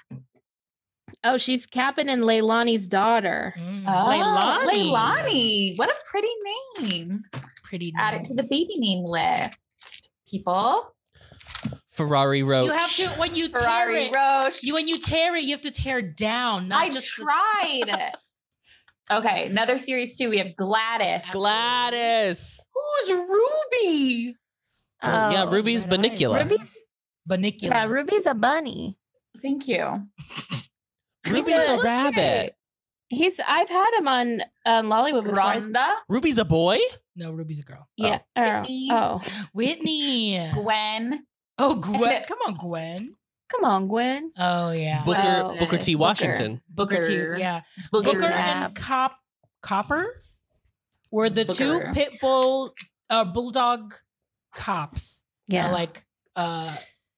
oh, she's Captain and Leilani's daughter.
Mm.
Oh,
Leilani.
Leilani. What a pretty name.
Pretty
Add it to the baby name list. People.
Ferrari Roach.
You have to, when you tear
Ferrari
it,
Roche.
you, when you tear it, you have to tear down, not
I
just the-
tried. Okay, another series two. We have Gladys.
Gladys.
Who's Ruby?
Oh, yeah,
Oh,
Ruby's
red eyes.
Banicula.
Ruby's,
Banicula.
yeah, Ruby's a bunny.
Thank you.
Ruby's
a-
a rabbit.
He's, I've had him on on Lollywood before.
Rhonda,
Ruby's a boy?
No, Ruby's a girl.
Yeah. Oh.
Whitney.
oh,
Whitney.
Gwen.
Oh, Gwen.
And-
Come on, Gwen.
come on, Gwen.
Oh, yeah.
Booker
Oh,
Booker T.
Booker.
Washington.
Booker T. Yeah.
Booger.
Booker
Yeah.
and Cop Copper were the two
Booker.
pit bull uh, bulldog cops.
Yeah.
That, like uh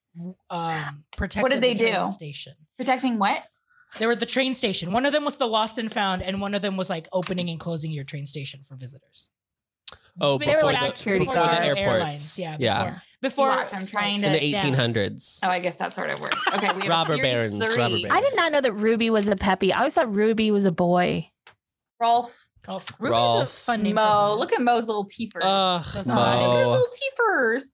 um protected
What did they
the train
do?
station.
Protecting what?
They were at the train station. One of them was the lost and found, and one of them was like opening and closing your train station for visitors.
Oh,
They
before
were
the,
like
security
before the
guard.
airports.
Airlines, yeah,
yeah.
Before
Watch, I'm trying
In the
to-
Yeah.
eighteen hundreds.
Oh, I guess that sort of works. Okay, we have
Robber
series
barons,
three.
robber barons.
I did not know that Ruby was a peppy. I always thought Ruby was a boy.
Rolf.
Oh, Ruby's a
Rolf.
fun name.
Mo.
for
Look at Mo's little teefers.
Ugh,
Those
Look at his
Mo.
little teefers.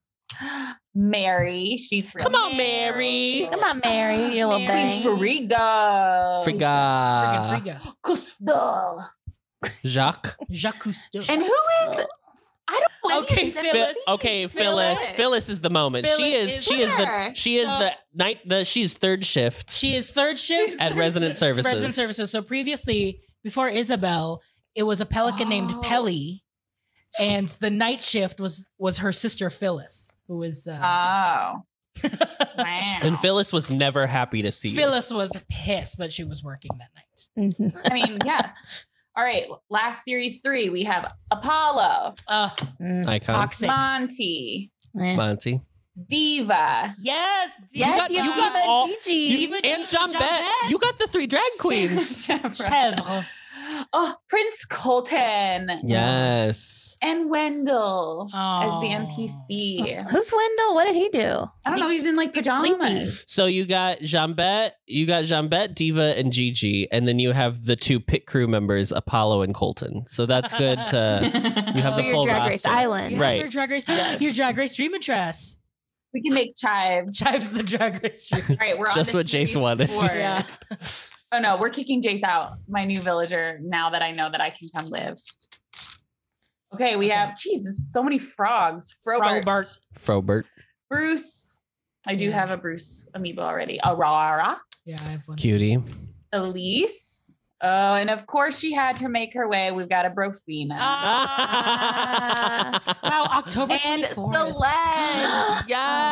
Mary. She's real.
Come on, Mary.
Come on, Mary, your little
Mary.
bang.
Friga.
Friggin'
Friga.
Frigga.
Cousteau.
Jacques.
Jacques Cousteau.
And who is? I don't know. any
Okay,
of these
Phyllis.
N P Cs.
Okay, Phyllis.
Phyllis.
Phyllis is the moment. she
Phyllis
is.
is
She is the.
her.
She is
So-
the night. The she's third shift
She is third shift
at Resident Services.
Resident Services. So previously, before Isabel, it was a pelican named
Oh.
Pelly, and the night shift was was her sister Phyllis, who was uh,
Oh. Wow.
And Phyllis was never happy to see you.
Phyllis was pissed that she was working that night.
I mean, yes. All right. Last series three, we have Apollo,
Uh,
Mm.
Icon.
toxic.
Monty,
Eh.
Monty.
Diva.
Yes,
Yes,
got-
you,
you
have
got
Diva
all-
and Gigi.
Diva
And
Jean
Jean You got the three drag queens.
Chèvre.
Oh, Prince Colton.
Yes.
And Wendell as the
Aw.
N P C.
Who's Wendell? What did he do?
I don't know. He's in like
He's
pajamas.
sleepy.
So you got Jambette, you got Jambette, Diva, and Gigi, and then you have the two pit crew members, Apollo and Colton. So that's good to you have
For
the
your
full
Drag Race
roster.
Island.
Yeah,
Right.
Your drag race. Your drag race dream address.
We can make chives.
Chives the drag race dream.
All right, we're on
Just
to
what Jace
series
wanted.
four.
Yeah.
Oh no, we're kicking Jace out, my new villager, now that I know that I can come live. Okay, we
Okay.
have, Jesus, so many frogs. Frobert.
Frobert.
Frobert.
Bruce. I do
Yeah.
have a Bruce amiibo already. Aurora.
Yeah, I have one.
Cutie.
Elise. Oh, and of course she had to make her way. We've got a Brofina.
Ah. Wow, October
and
twenty-fourth.
Celeste.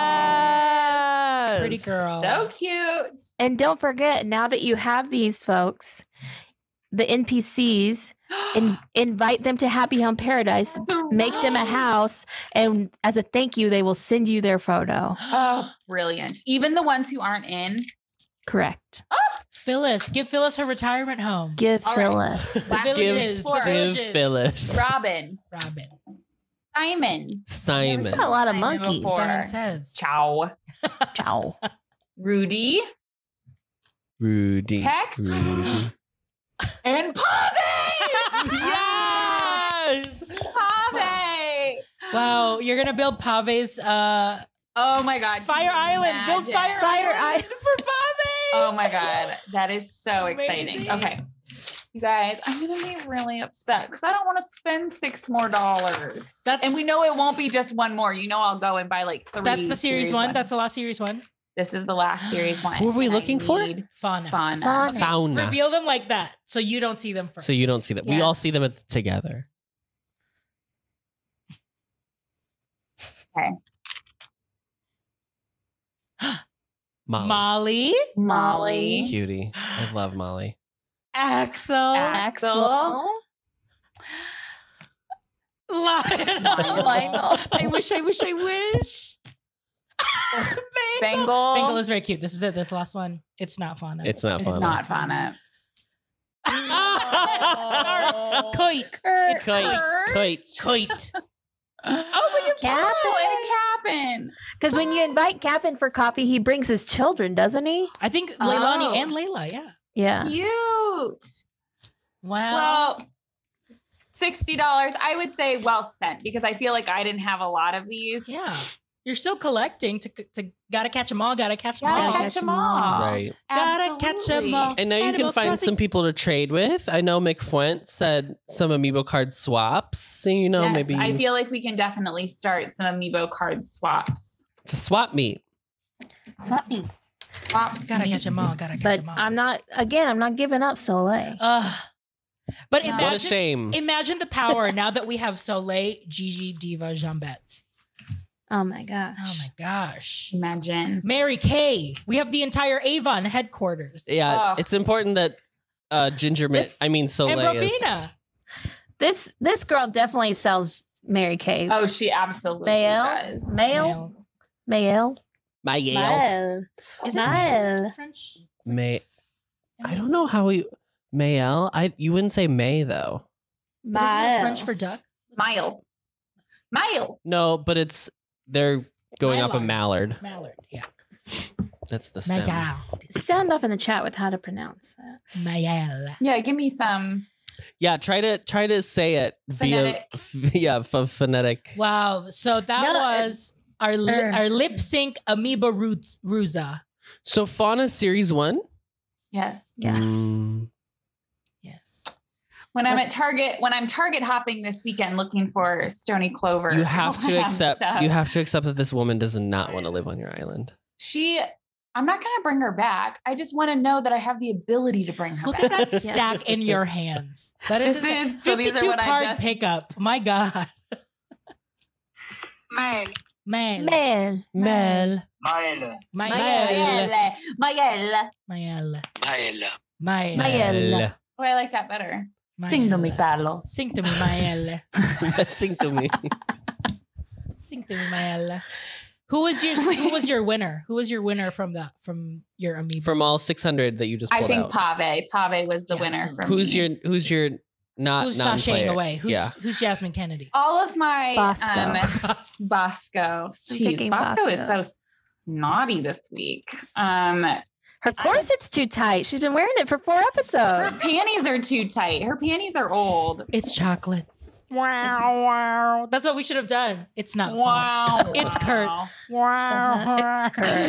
Yes.
Pretty girl.
So cute.
And don't forget, now that you have these folks, the N P Cs, in, invite them to Happy Home Paradise,
That's a
make them a
right.
house, and as a thank you, they will send you their photo.
Oh, brilliant. Even the ones who aren't in.
Correct.
Phyllis, give Phyllis her retirement home.
Give
All right.
Phyllis.
The
Last
villages,
four.
the
Give
villages.
Phyllis.
Robin.
Robin.
Simon.
Simon.
Got a lot of
Simon
monkeys.
before.
Simon says.
Ciao.
Ciao.
Rudy.
Rudy.
Tex.
Rudy.
And Pave.
Yes.
Pave.
Wow, you're gonna build Pave's uh
Oh my God.
Fire
can you
Island. Build
imagine?
Fire,
Fire
Island
Island.
for Bobby.
Oh my God. That is so exciting.
Amazing.
Okay. You guys, I'm going to be really upset because I don't want to spend six more dollars.
That's-
and we know it won't be just one more. You know, I'll go and buy like three.
That's the series, one. That's the last series one.
This is the last series one.
Who are we
and I
looking for?
need
Fauna.
Fauna.
Fauna.
Fauna.
Reveal them like that so you don't see them first.
So you don't see that. We
Yeah.
all see them at- together.
Okay.
Molly.
Molly,
Molly.
Cutie. I love Molly.
Axel,
Axel.
Lionel.
Lionel.
I wish, I wish, I wish. Bengal.
Bengal.
Bengal is very cute. This is it. This last one. It's not Fauna.
It's not fun.
It's not Fauna.
Coit.
Kurt.
Kite. Kite.
Coit. Oh, but you
Cap'n.
Oh, and Cap'n.
Because when you invite Cap'n for coffee, he brings his children, doesn't he?
I think
Oh.
Leilani and Layla. Yeah.
Yeah.
Cute.
Wow.
Well, sixty dollars. I would say well spent because I feel like I didn't have a lot of these.
yeah. You're still collecting to to gotta catch them all. Gotta catch them
Gotta
all.
Gotta
catch
catch
them
'em all.
all.
Right.
Gotta catch 'em all.
And now you
Animal
can find
Crossing.
some people to trade with. I know McFwent said some amiibo card swaps. So, you know,
Yes,
maybe
I feel like we can definitely start some amiibo card swaps.
it's a swap meet.
Swap me.
Swap
Gotta catch
meets.
them all. Gotta catch
But
them all.
I'm not, again, I'm not giving up Soleil.
Uh, but
Yeah.
imagine,
What a shame.
imagine the power now that we have Soleil, Gigi, Diva, Jambette.
Oh my gosh.
Oh my gosh.
Imagine.
Mary Kay. We have the entire Avon headquarters.
Yeah,
Ugh.
it's important that uh, Ginger Mint,
This-
I mean
And
Soleil is.
Rafina.
This this girl definitely sells Mary Kay.
Oh, she absolutely
Mael?
does.
Mail? Mail?
My Yale.
Mail.
Is it
Mael.
French?
May. I don't know how we. Mayel. I. You wouldn't say May though.
But isn't that
Mael.
French for duck?
Mile. Mile.
No, but it's they're going off of
Mallard.
Mallard.
Mallard. Yeah.
That's the stem.
Mayal.
Sound off in the chat with how to pronounce that.
Mayal.
Yeah, give me some.
Yeah, try to try to say it
Phonetic.
via yeah f- phonetic.
Wow. So that
No,
was our li-
er.
our lip sync amoeba roots Ruza.
So Fauna series one.
Yes.
Yeah.
Mm,
Yes.
When I'm at
Let's-
Target, when I'm Target hopping this weekend looking for Stony Clover,
you have to
glam
accept.
stuff.
You have to accept that this woman does not want to live on your island.
She, I'm not going to bring her back. I just want to know that I have the ability to bring her
Look
back.
at that stack in your hands. That is,
This is- so these are
fifty-two
what I
card
just-
pickup. My God.
Mael.
Man.
Man.
Mel.
Mael.
Mael.
Mael.
Mael.
Mael.
Mael.
Mael.
Oh, I like that better.
Mael.
Sing to me, Carlo.
Sing to me, Mael.
Sing to me.
Sing to me, Mael. Who was your Who was your winner? Who was your winner from the from your amiibo?
From all six hundred that you just
I
pulled
think
out.
Pave. Pave was the
Yeah,
winner
so
for
Who's
me.
your Who's your not
Who's
non-player?
sashaying away? Who's
yeah.
Who's Jasmine Kennedy?
all of my
Bosco.
um, Bosco.
I'm
Jeez,
picking
Bosco is
Bosco.
so snotty this week. Um,
Her corset's too tight. She's been wearing it for four
her
episodes.
panties are too tight. Her panties are old.
It's chocolate. Wow, wow. That's what we should have done. It's not fun.
Wow.
It's Kurt. Wow.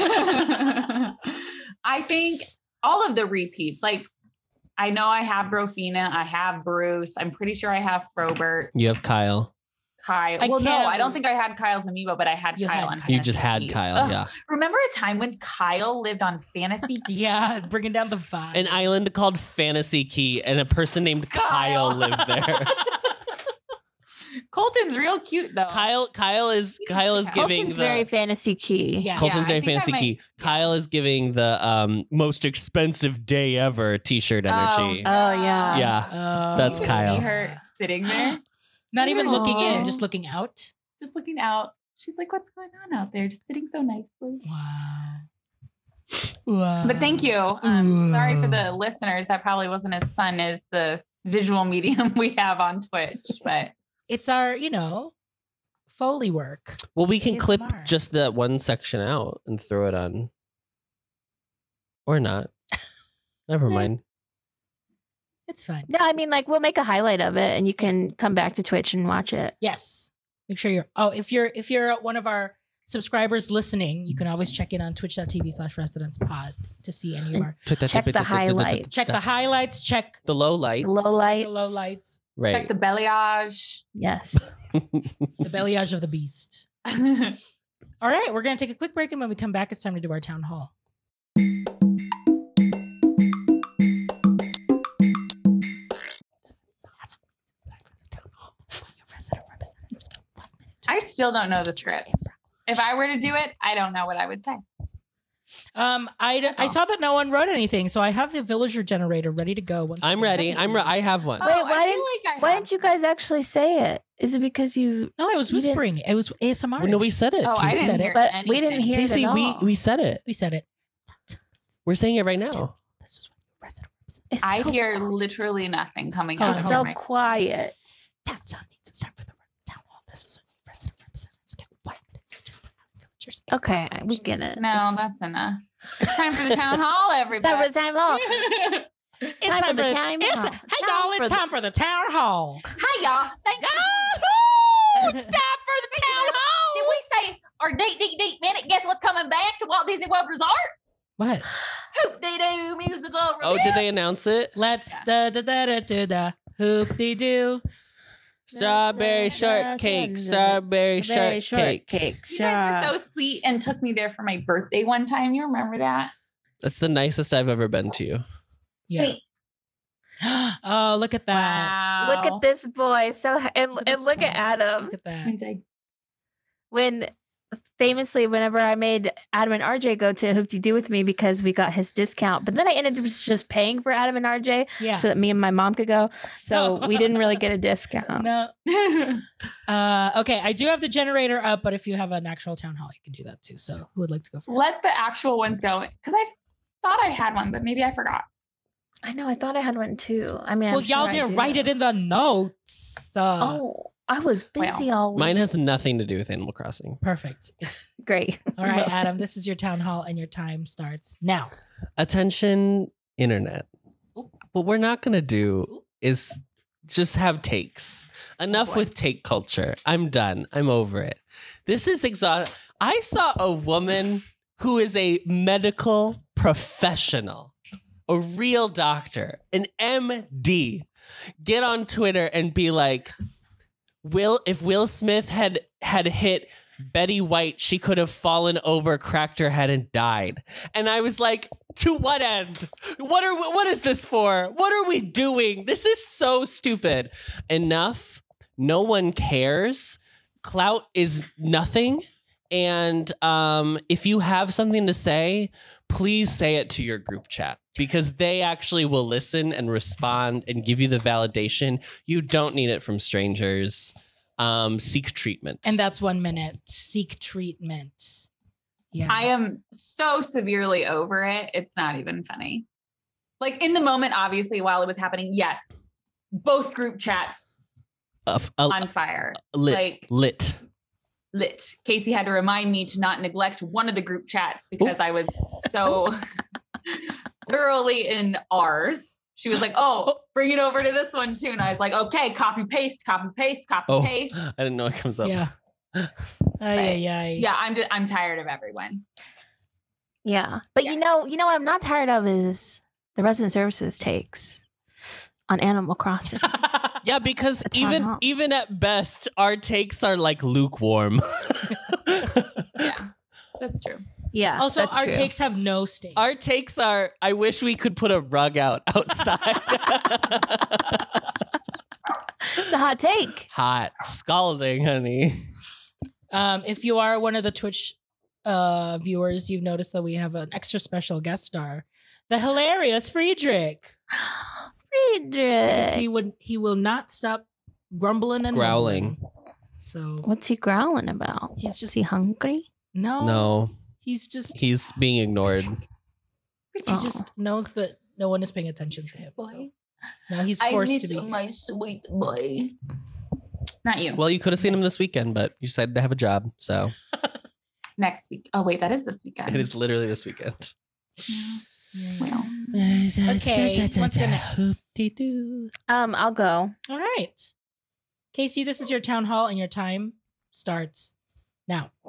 I think all of the repeats, like I know I have Brofina, I have Bruce, I'm pretty sure I have Frobert.
You have Kyle.
Kyle.
I
well, no,
can't-
I don't think I had Kyle's amiibo, but I had
You
Kyle
had
on
Kyle.
You
Fantasy
just had
Key.
Kyle.
Ugh.
Yeah.
Remember a time when Kyle lived on Fantasy Key?
Yeah, bringing down the vibe.
An island called Fantasy Key, and a person named Kyle,
Kyle.
lived there.
Colton's real cute though.
Kyle. Kyle is Kyle is giving
Colton's
the.
very fantasy key.
Yeah.
Colton's
Yeah, I
very
think I
fancy
might-
key. Kyle is giving the um, most expensive day ever T-shirt energy.
Oh, yeah.
Yeah.
Oh.
That's
You can
Kyle.
See her sitting there,
Not even looking in,
Aw.
just looking out.
just looking out. She's like, "What's going on out there?" Just sitting so nicely.
Wow. Wow.
But thank you. Um, sorry for the listeners. That probably wasn't as fun as the visual medium we have on Twitch. But
It's our, you know, Foley work.
Well, we can clip
A S M R.
just that one section out and throw it on, or not. Never mind.
It's fine.
No, I mean, like, we'll make a highlight of it and you can come back to Twitch and watch it.
Yes. Make sure you're oh, if you're if you're one of our subscribers listening, you can always check in on twitch.tv slash residence pod to see any of our
Check the highlights.
check the highlights, check
the low lights.
Low lights.
the low lights,
Right.
Like the balayage.
Yes.
the balayage of the beast. All right, we're gonna take a quick break, and when we come back, it's time to do our town hall.
I still don't know the script. If I were to do it, I don't know what I would say.
Um, I, I saw that no one wrote anything, so I have the villager generator ready to go. Once
I'm
we get
ready.
ready.
I'm. Re- I have one.
Oh,
Wait,
I
why
feel
didn't
like I
why
have.
didn't you guys actually say it? Is it because you?
No, I was
You didn't-
whispering. It was A S M R.
Well, no, we said it.
Oh, I
Casey.
didn't
said it,
hear
But
anything.
we didn't hear it
Casey,
at
we
all.
we said it.
we said it.
We're saying it right now.
This is what resident.
It's
I
so,
hear literally nothing coming
Hold
out
on,
of
it's
hold
my
so quiet.
That sound means it's time for the town hall. This is what resident representatives get. What? Villagers.
Okay, we get it.
No,
It's-
that's enough. It's time for the town hall,
it's time
everybody.
for the time hall. It's time for the
the-
time
it's-
hall.
Hey y'all,
for
it's
the-
time for the town hall.
Hi, y'all. Thank you.
Yahoo! It's time for the town
Did
hall.
we say our deep, deep, deep minute? Guess what's coming back to Walt Disney World Resort?
What?
Hoop de doo musical
Oh,
review.
did they announce it?
Let's da da da da da da hoop de doo.
Strawberry shortcake. Strawberry
Very
shortcake.
shortcake.
You guys were so sweet and took me there for my birthday one time. You remember that?
That's the nicest I've ever been to you.
Yeah.
Wait.
Oh, look at that.
Wow.
Look at this boy. So and
Look at
and
this
look at
face.
Adam.
Look at that.
I did.
When famously, whenever I made Adam and R J go to Hoop De Doo with me because we got his discount, but then I ended up just paying for Adam and R J
Yeah.
so that me and my mom could go. So we didn't really get a discount.
No. Uh, okay, I do have the generator up, but if you have an actual town hall, you can do that too. So who would like to go first?
Let the actual ones go because I thought I had one, but maybe I forgot.
I know. I thought I had one too. I mean,
well,
I'm
y'all
sure I
didn't
do.
write it in the notes. Uh,
Oh, I was busy all week.
Mine has nothing to do with Animal Crossing.
Perfect.
Great.
All right, Adam, this is your town hall and your time starts now.
Attention, internet. What we're not going to do is just have takes. Enough
boy.
with take culture. I'm done. I'm over it. This is exhausting. I saw a woman who is a medical professional, a real doctor, an M D, get on Twitter and be like, Will if Will Smith had had hit Betty White, she could have fallen over, cracked her head, and died. And I was like, to what end? What are what is this for? What are we doing? This is so stupid. Enough. No one cares. Clout is nothing. And um, if you have something to say, please say it to your group chat because they actually will listen and respond and give you the validation. You don't need it from strangers. Um, seek treatment.
And that's one minute. Seek treatment. Yeah.
I am so severely over it. It's not even funny. Like in the moment, obviously, while it was happening, yes, both group chats
Uh, uh,
on fire.
lit.
Like
lit.
lit. Casey had to remind me to not neglect one of the group chats because I was so thoroughly in ours. She was like, oh, bring it over to this one too. And I was like, okay, copy, paste, copy, paste, copy,
Oh,
paste.
I didn't know it comes up.
Yeah. Ay, ay, ay.
Yeah, I'm just, I'm tired of everyone.
Yeah. But you
Yes.
know, you know what I'm not tired of is the resident services takes on Animal Crossing.
Yeah, because
It's
even
hot.
even at best, our takes are like lukewarm.
Yeah, that's true.
Yeah.
Also,
that's
our
true.
takes have no stakes.
Our takes are, I wish we could put a rug out outside.
It's a hot take.
Hot, scalding, honey.
Um, if you are one of the Twitch uh, viewers, you've noticed that we have an extra special guest star, the hilarious Friedrich. Because
Friedrich.
he would he will not stop grumbling and
Growling.
mumbling. So
What's he growling about?
He's
Is
just-
he hungry?
no,
No,
he's just
he's being ignored.
he
Oh.
just knows that no one is paying attention to him. So
Boy.
now he's
I
forced
miss
to be.
my sweet boy. Not you.
Well, you could have seen him this weekend, but you decided to have a job. So
Next week. Oh, wait, that is this weekend.
it is literally this weekend.
Well,
Okay, what's the next?
Um, I'll go.
All right, Casey, this is your town hall, and your time starts now.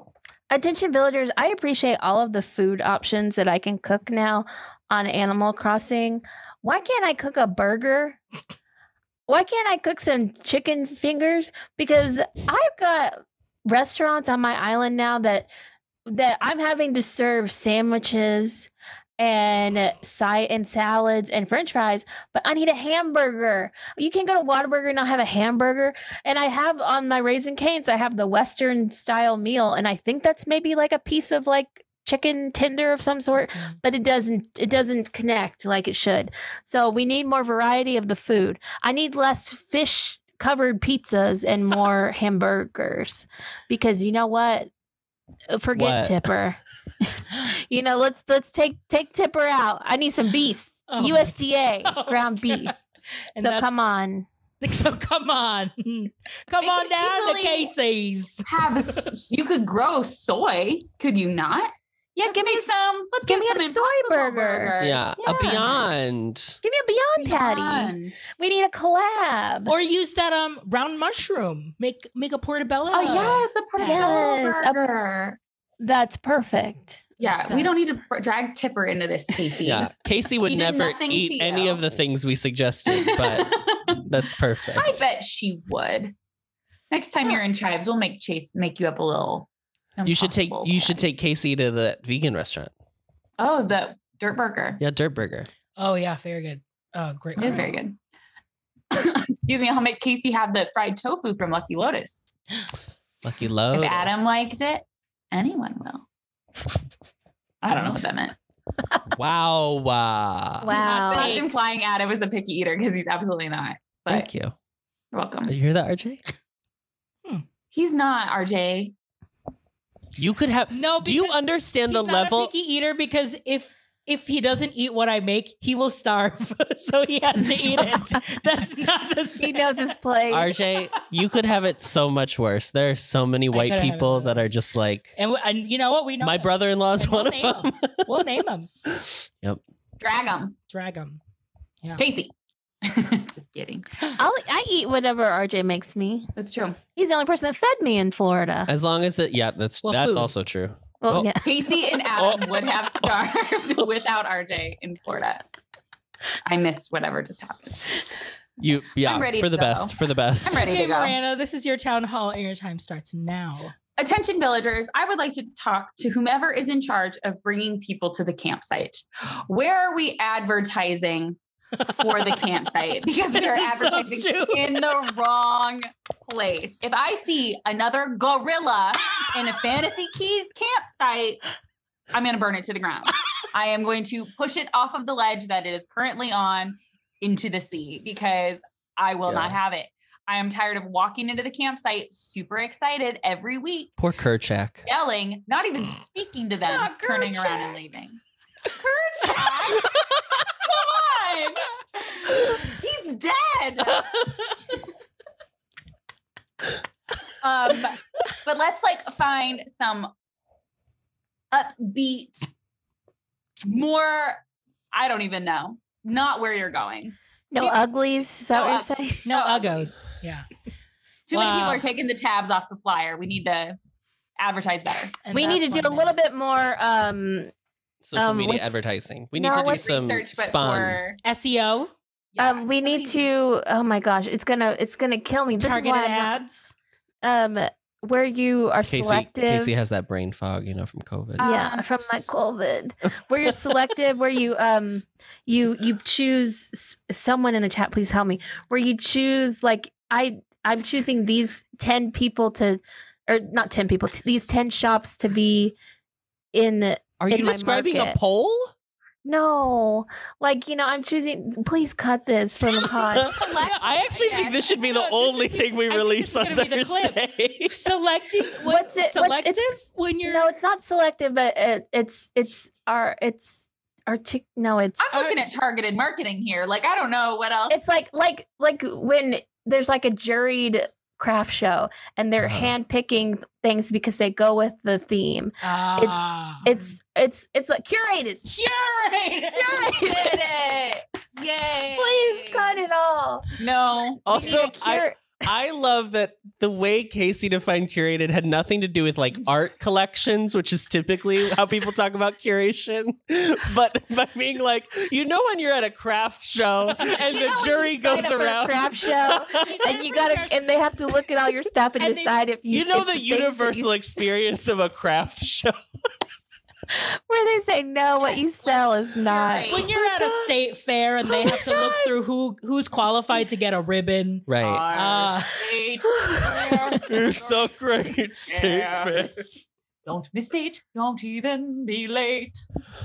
Attention villagers, I appreciate all of the food options that I can cook now on Animal Crossing. Why can't I cook a burger? Why can't I cook some chicken fingers? Because I've got restaurants on my island now that that I'm having to serve sandwiches and side and salads and french fries, but I need a hamburger. You can't go to Whataburger and not have a hamburger. And I have on my Raising Cane's, I have the Western style meal, and I think that's maybe like a piece of like chicken tender of some sort, but it doesn't it doesn't connect like it should. So we need more variety of the food. I need less fish covered pizzas and more hamburgers, because you know what? Forget
What?
Tipper. You know, let's let's take take Tipper out. I need some beef.
Oh my
U S D A
God.
ground beef.
And
So
that's-
come on.
So come on. Come
We
on
could
down to
easily-
Casey's.
Have s- you could grow soy, could you not?
Yeah,
Let's
give me
make some. Let's
give
get
me
some
a soy
Impossible
burger.
burgers.
Yeah, a Beyond.
give me a Beyond Patty.
Beyond.
We need a collab.
Or use that um round mushroom. Make make a portobello.
Oh yes, the portobello
Yes, a-
burger.
That's perfect.
Yeah, we don't
That's-
need to br- drag Tipper into this, Casey.
Yeah, Casey would
He did
never
nothing to
eat any
you.
of the things we suggested, but that's perfect.
I bet she would. Next time you're in Chives, we'll make Chase make you up a little.
You should take
Impossible
you should
thing.
take Casey to the vegan restaurant.
Oh, the Dirt Burger.
Yeah, Dirt Burger.
Oh yeah, very good. Oh, great.
It is very
fries.
good. Excuse me, I'll make Casey have the fried tofu from Lucky Lotus.
Lucky Lotus.
If Adam liked it, anyone will. I don't know what that meant.
Wow. Wow.
Wow.
I'm not
Thanks.
implying Adam is a picky eater because he's absolutely not. But
Thank you.
you're welcome.
You hear that, R J?
He's not, R J.
You could have.
No,
Do you
because
understand
He's
the
not
level?
a picky eater, because if if he doesn't eat what I make, he will starve. So he has to eat it. That's not the
He
same.
knows his place.
R J, you could have it so much worse. There are so many white
could have it
people
worse.
that are just like.
And, we- and you know what? We know
My
them.
brother-in-law is
And we'll
one of
name
them.
We'll name him.
Drag him.
Drag him. Yeah.
Casey. Just kidding.
I'll, I eat whatever R J makes me.
That's true.
He's the only person that fed me in Florida.
As long as it, yeah, that's
Well,
that's
food.
also true.
Well,
Oh.
yeah.
Casey and Adam would have starved without R J in Florida. I missed whatever just happened.
You, yeah,
I'm ready
for
to
the
go.
best, for the best.
I'm ready
Okay,
to go.
Miranda, this is your town hall, and your time starts now.
Attention villagers, I would like to talk to whomever is in charge of bringing people to the campsite. Where are we advertising for the campsite? Because we are
This is so
advertising
stupid.
in the wrong place. If I see another gorilla in a Fantasy Keys campsite, I'm going to burn it to the ground. I am going to push it off of the ledge that it is currently on into the sea, because I will
Yeah.
not have it. I am tired of walking into the campsite super excited every week,
Poor Kerchak.
yelling, not even speaking to them,
Not
turning around
Kerchak.
and leaving. Kerchak! Come on! He's dead. um, but let's like find some upbeat, more, I don't even know, not where you're going.
No uglies. Is that
No
what you're saying?
No
No.
uggos. Yeah.
Too many people
Wow.
are taking the tabs off the flyer. We need to advertise better.
And
We need to
that's
do a
one
little
minute.
bit more. Um,
Social
Um,
media
what's-
advertising. We need
No,
to do
what's
some
Research, but
spawn.
for
S E O,
yeah,
um, we need
somebody-
to. Oh my gosh, it's gonna, it's gonna kill me. This
targeted
is why I'm
ads.
not- um, where you are
Casey,
selective.
Casey has that brain fog, you know, from COVID.
Uh,
Yeah,
Um,
from my COVID, where you're selective, where you um you you choose s- someone in the chat. Please help me. Where you choose like I I'm choosing these ten people to, or not ten people, t- these ten shops to be in.
Are
in
you
my
describing
market.
a poll?
No, like you know, I'm choosing. Please cut this from the pod.
I actually think this should be the
No, this
only
should be-
thing we
I think
release
this is
on
gonna be the clip.
Thursday.
Selecting what,
What's it- what's-
selective
it's-
when you're
No, it's not selective, but it, it's it's our it's artic. No, it's
I'm looking at targeted marketing here. Like, I don't know what else.
it's like like like when there's like a juried craft show and they're
Uh-huh.
handpicking things because they go with the theme.
Ah.
It's it's it's like curated.
curated.
We did it. Yay.
Please cut it all.
No.
Also,
we need a
I,
cur-
I love that the way Casey defined curated had nothing to do with like art collections, which is typically how people talk about curation, but by being like, you know, when you're at a craft show and
You
the
know when
jury
you sign
goes
up for a
around.
craft show, and you gotta, and they have to look at all your stuff and,
And they-
decide if you,
You know
if
the
things that
universal
you,
experience of a craft show.
where they say no, what you sell is not.
right.
When you're at a state fair and they have to look through who who's qualified to get a ribbon.
Right.
Ah.
Our state fair.
You're so great, State
Yeah.
Fair.
Don't miss it. Don't even be late.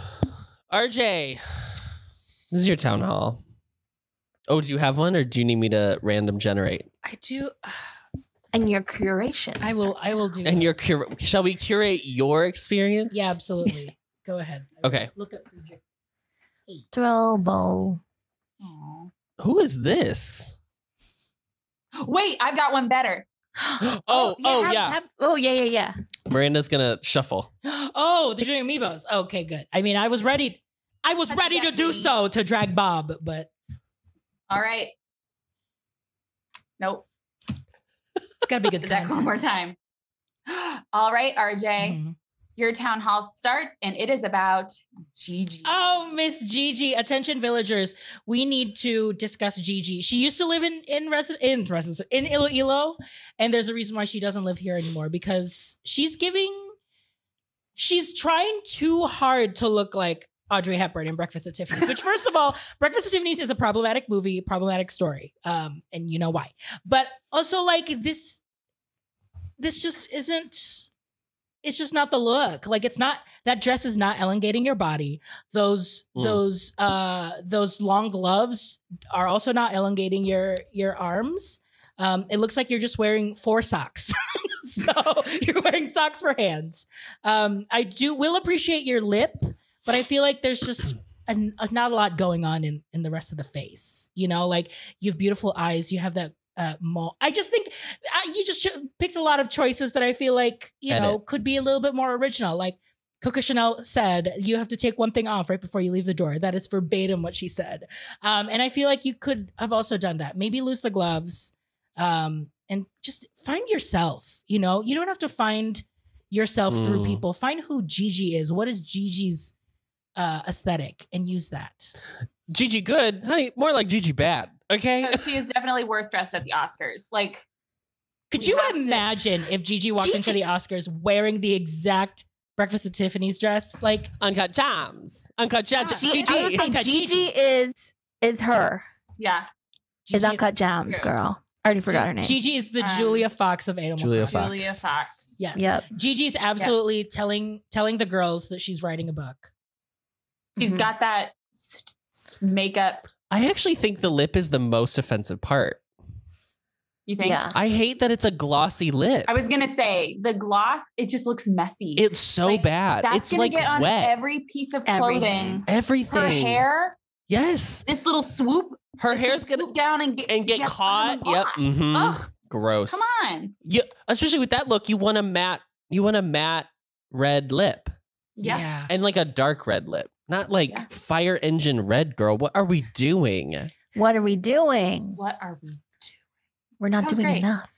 R J, this is your town hall. Oh, do you have one, or do you need me to random generate?
I do.
And your curation.
I will. I will do.
And your cur- shall we curate your experience?
Yeah, absolutely. Go ahead.
Okay.
Look up Fujik.
throw bowl.
Aw.
Who is this?
Wait, I've got one better.
Oh, oh,
have-
yeah.
have- oh yeah, yeah, yeah.
Miranda's gonna shuffle.
Oh, they're doing amiibos. Okay, good. I mean, I was ready. I was
That's
ready to do
definitely-
so to drag Bob, but
All right. Nope.
it's gotta be good
Did that
content.
one more time. All right, R J.
Mhm.
Your town hall starts, and it is about Gigi.
Oh, Miss Gigi, attention villagers, we need to discuss Gigi. She used to live in in resi- in residence in Iloilo, and there's a reason why she doesn't live here anymore because she's giving, she's trying too hard to look like Audrey Hepburn in Breakfast at Tiffany's. Which, first of all, Breakfast at Tiffany's is a problematic movie, problematic story, um, and you know why. But also, like this, this just isn't. It's just not the look. Like it's not, that dress is not elongating your body. Those
Mm.
those uh those long gloves are also not elongating your your arms. Um, it looks like you're just wearing four socks. So you're wearing socks for hands. Um, I do will appreciate your lip, but I feel like there's just a, a- not a lot going on in in the rest of the face. You know, like you have beautiful eyes. You have that. Uh, mole. I just think uh, you just cho- picked a lot of choices that I feel like you know
Edit.
could be a little bit more original. Like Coco Chanel said, you have to take one thing off right before you leave the door. That is verbatim what she said. Um, and I feel like you could have also done that. Maybe lose the gloves, um, and just find yourself. You know, you don't have to find yourself through
Mm.
people. Find who Gigi is. What is Gigi's uh, aesthetic, and use that.
Gigi good, honey. More like Gigi bad. Okay.
So she is definitely worse dressed at the Oscars. Like,
Could
We
you
have to-
imagine if Gigi walked into
Gigi-
the Oscars wearing the exact Breakfast at Tiffany's dress? Like,
Uncut Jams. Uncut Jams.
Yeah.
G- I would say
Uncut
Gigi
Gigi.
is is her.
yeah.
Is
Gigi
Uncut Gems,
True.
girl. I already forgot her name.
Gigi is the
Um,
Julia Fox of Animal
Julia
Crossing.
Fox.
Julia Fox.
Yes.
Yep.
Gigi's absolutely telling telling the girls that she's writing a book.
She's
Mhm.
got that s- s- makeup.
I actually think the lip is the most offensive part.
You think?
Yeah.
I hate that it's a glossy lip.
I was gonna say the gloss. It just looks messy.
It's so
Like,
bad.
That's
It's
gonna
like
get on
wet.
every piece of
Everything.
clothing.
Everything.
Her hair.
Yes.
This little swoop.
Her
it's
hair's
gonna
gonna
swoop down and get
and get
gets
caught.
on the
Yep.
gloss.
Mhm.
Ugh,
Gross.
come on.
You, especially with that look, you want a matte. You want a matte red lip
Yeah.
and like a dark red lip, not like
Yeah.
fire engine red. Girl, what are we doing?
What are we doing?
What are we doing?
We're not
That was
doing
great.
enough.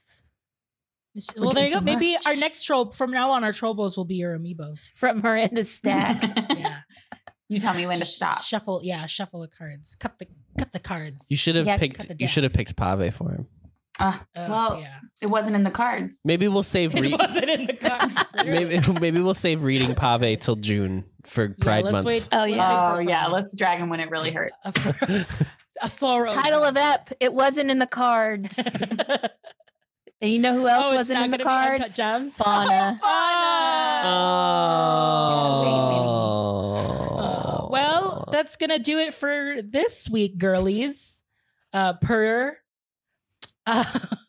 We're
Well, there you go.
doing too
Maybe
much.
our next troll from now on, our trollbos will be your amiibos.
From Miranda's stack.
Yeah.
You tell me when to
Just
stop.
Shuffle. Yeah. Shuffle the cards. Cut the cut the cards.
You should have
Yeah,
cut
picked.
the
You
deck.
should have picked Pave for him.
Uh,
Oh,
well,
yeah.
it wasn't in the cards.
Maybe we'll save.
It
Re-
wasn't in the cards.
maybe maybe we'll save reading Pave till June for
Yeah,
Pride
let's
Month.
wait-
Oh,
let's
yeah.
wait
Oh
for
yeah,
Pride.
let's drag him when it really hurts.
a, thor- a thorough
Title of ep. It wasn't in the cards. And you know who else
Oh, it's
wasn't
not
in the
gonna be Uncut
cards?
Gems?
Fauna.
Oh.
Uh, well, that's gonna do it for this week, girlies. Uh, per uh,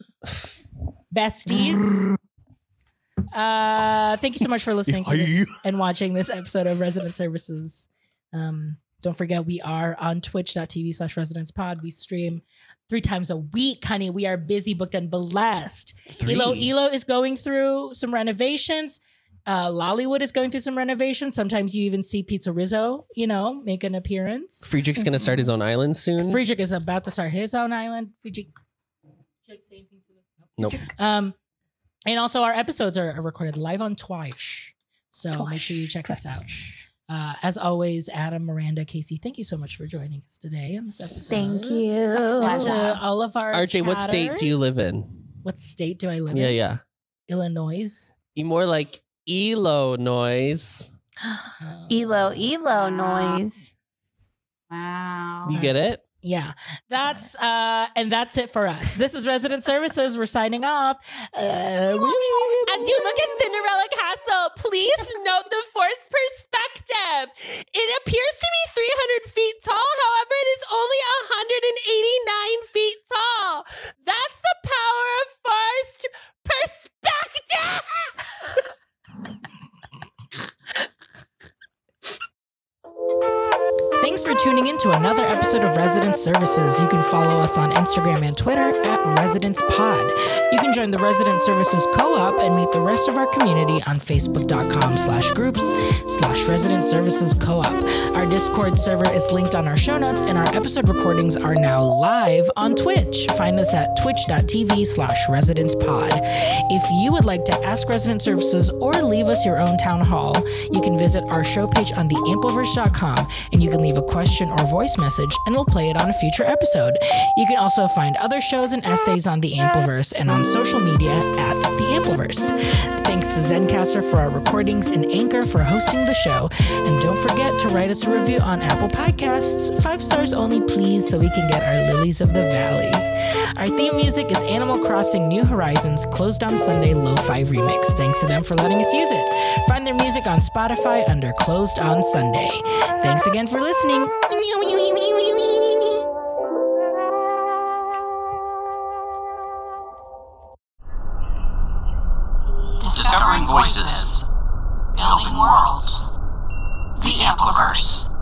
besties. Uh, thank you so much for listening to this and watching this episode of Resident Services. Um, don't forget we are on twitch.tv slash residence pod. We stream three times a week, honey. We are busy, booked, and blessed.
Three.
Elo Elo is going through some renovations. Uh, Lollywood is going through some renovations. Sometimes you even see Pizza Rizzo, you know, make an appearance.
Friedrich's gonna start his own island soon.
Friedrich is about to start his own island. Friedrich, Friedrich, say anything to the
Nope.
Um, and also our episodes are, are recorded live on Twitch. So make sure you check us out. Uh, as always, Adam, Miranda, Casey, thank you so much for joining us today on this episode.
Thank you.
And to all of our
R J, what state do you live in?
What state do I live
Yeah,
in?
yeah.
Illinois.
You more like Elo noise.
Elo, elo noise.
Wow.
You get it?
Yeah, that's uh, and that's it for us. This is Resident Services. We're signing off. Uh,
As you look at Cinderella Castle, please note the forced perspective. It appears to be three hundred feet tall. However, it is only one hundred eighty-nine feet tall. That's the power of forced perspective.
Thanks for tuning in to another episode of Resident Services. You can follow us on Instagram and Twitter at Residence Pod. You can join the Resident Services Co-op and meet the rest of our community on Facebook.com slash groups slash Resident Services Co-op. Our Discord server is linked on our show notes, and our episode recordings are now live on Twitch. Find us at twitch.tv slash Residence Pod. If you would like to ask Resident Services or leave us your own town hall, you can visit our show page on the ampliverse dot com, and you can leave a question or voice message, and we'll play it on a future episode. You can also find other shows and essays on the Ampliverse and on social media at the Ampliverse. Thanks to Zencastr for our recordings and Anchor for hosting the show. And don't forget to write us a review on Apple Podcasts. Five stars only, please, so we can get our Lilies of the Valley. Our theme music is Animal Crossing New Horizons Closed on Sunday Lo-Fi Remix. Thanks to them for letting us use it. Find their music on Spotify under Closed on Sunday. Thanks again for listening.
Discovering voices, building worlds. The Ampliverse.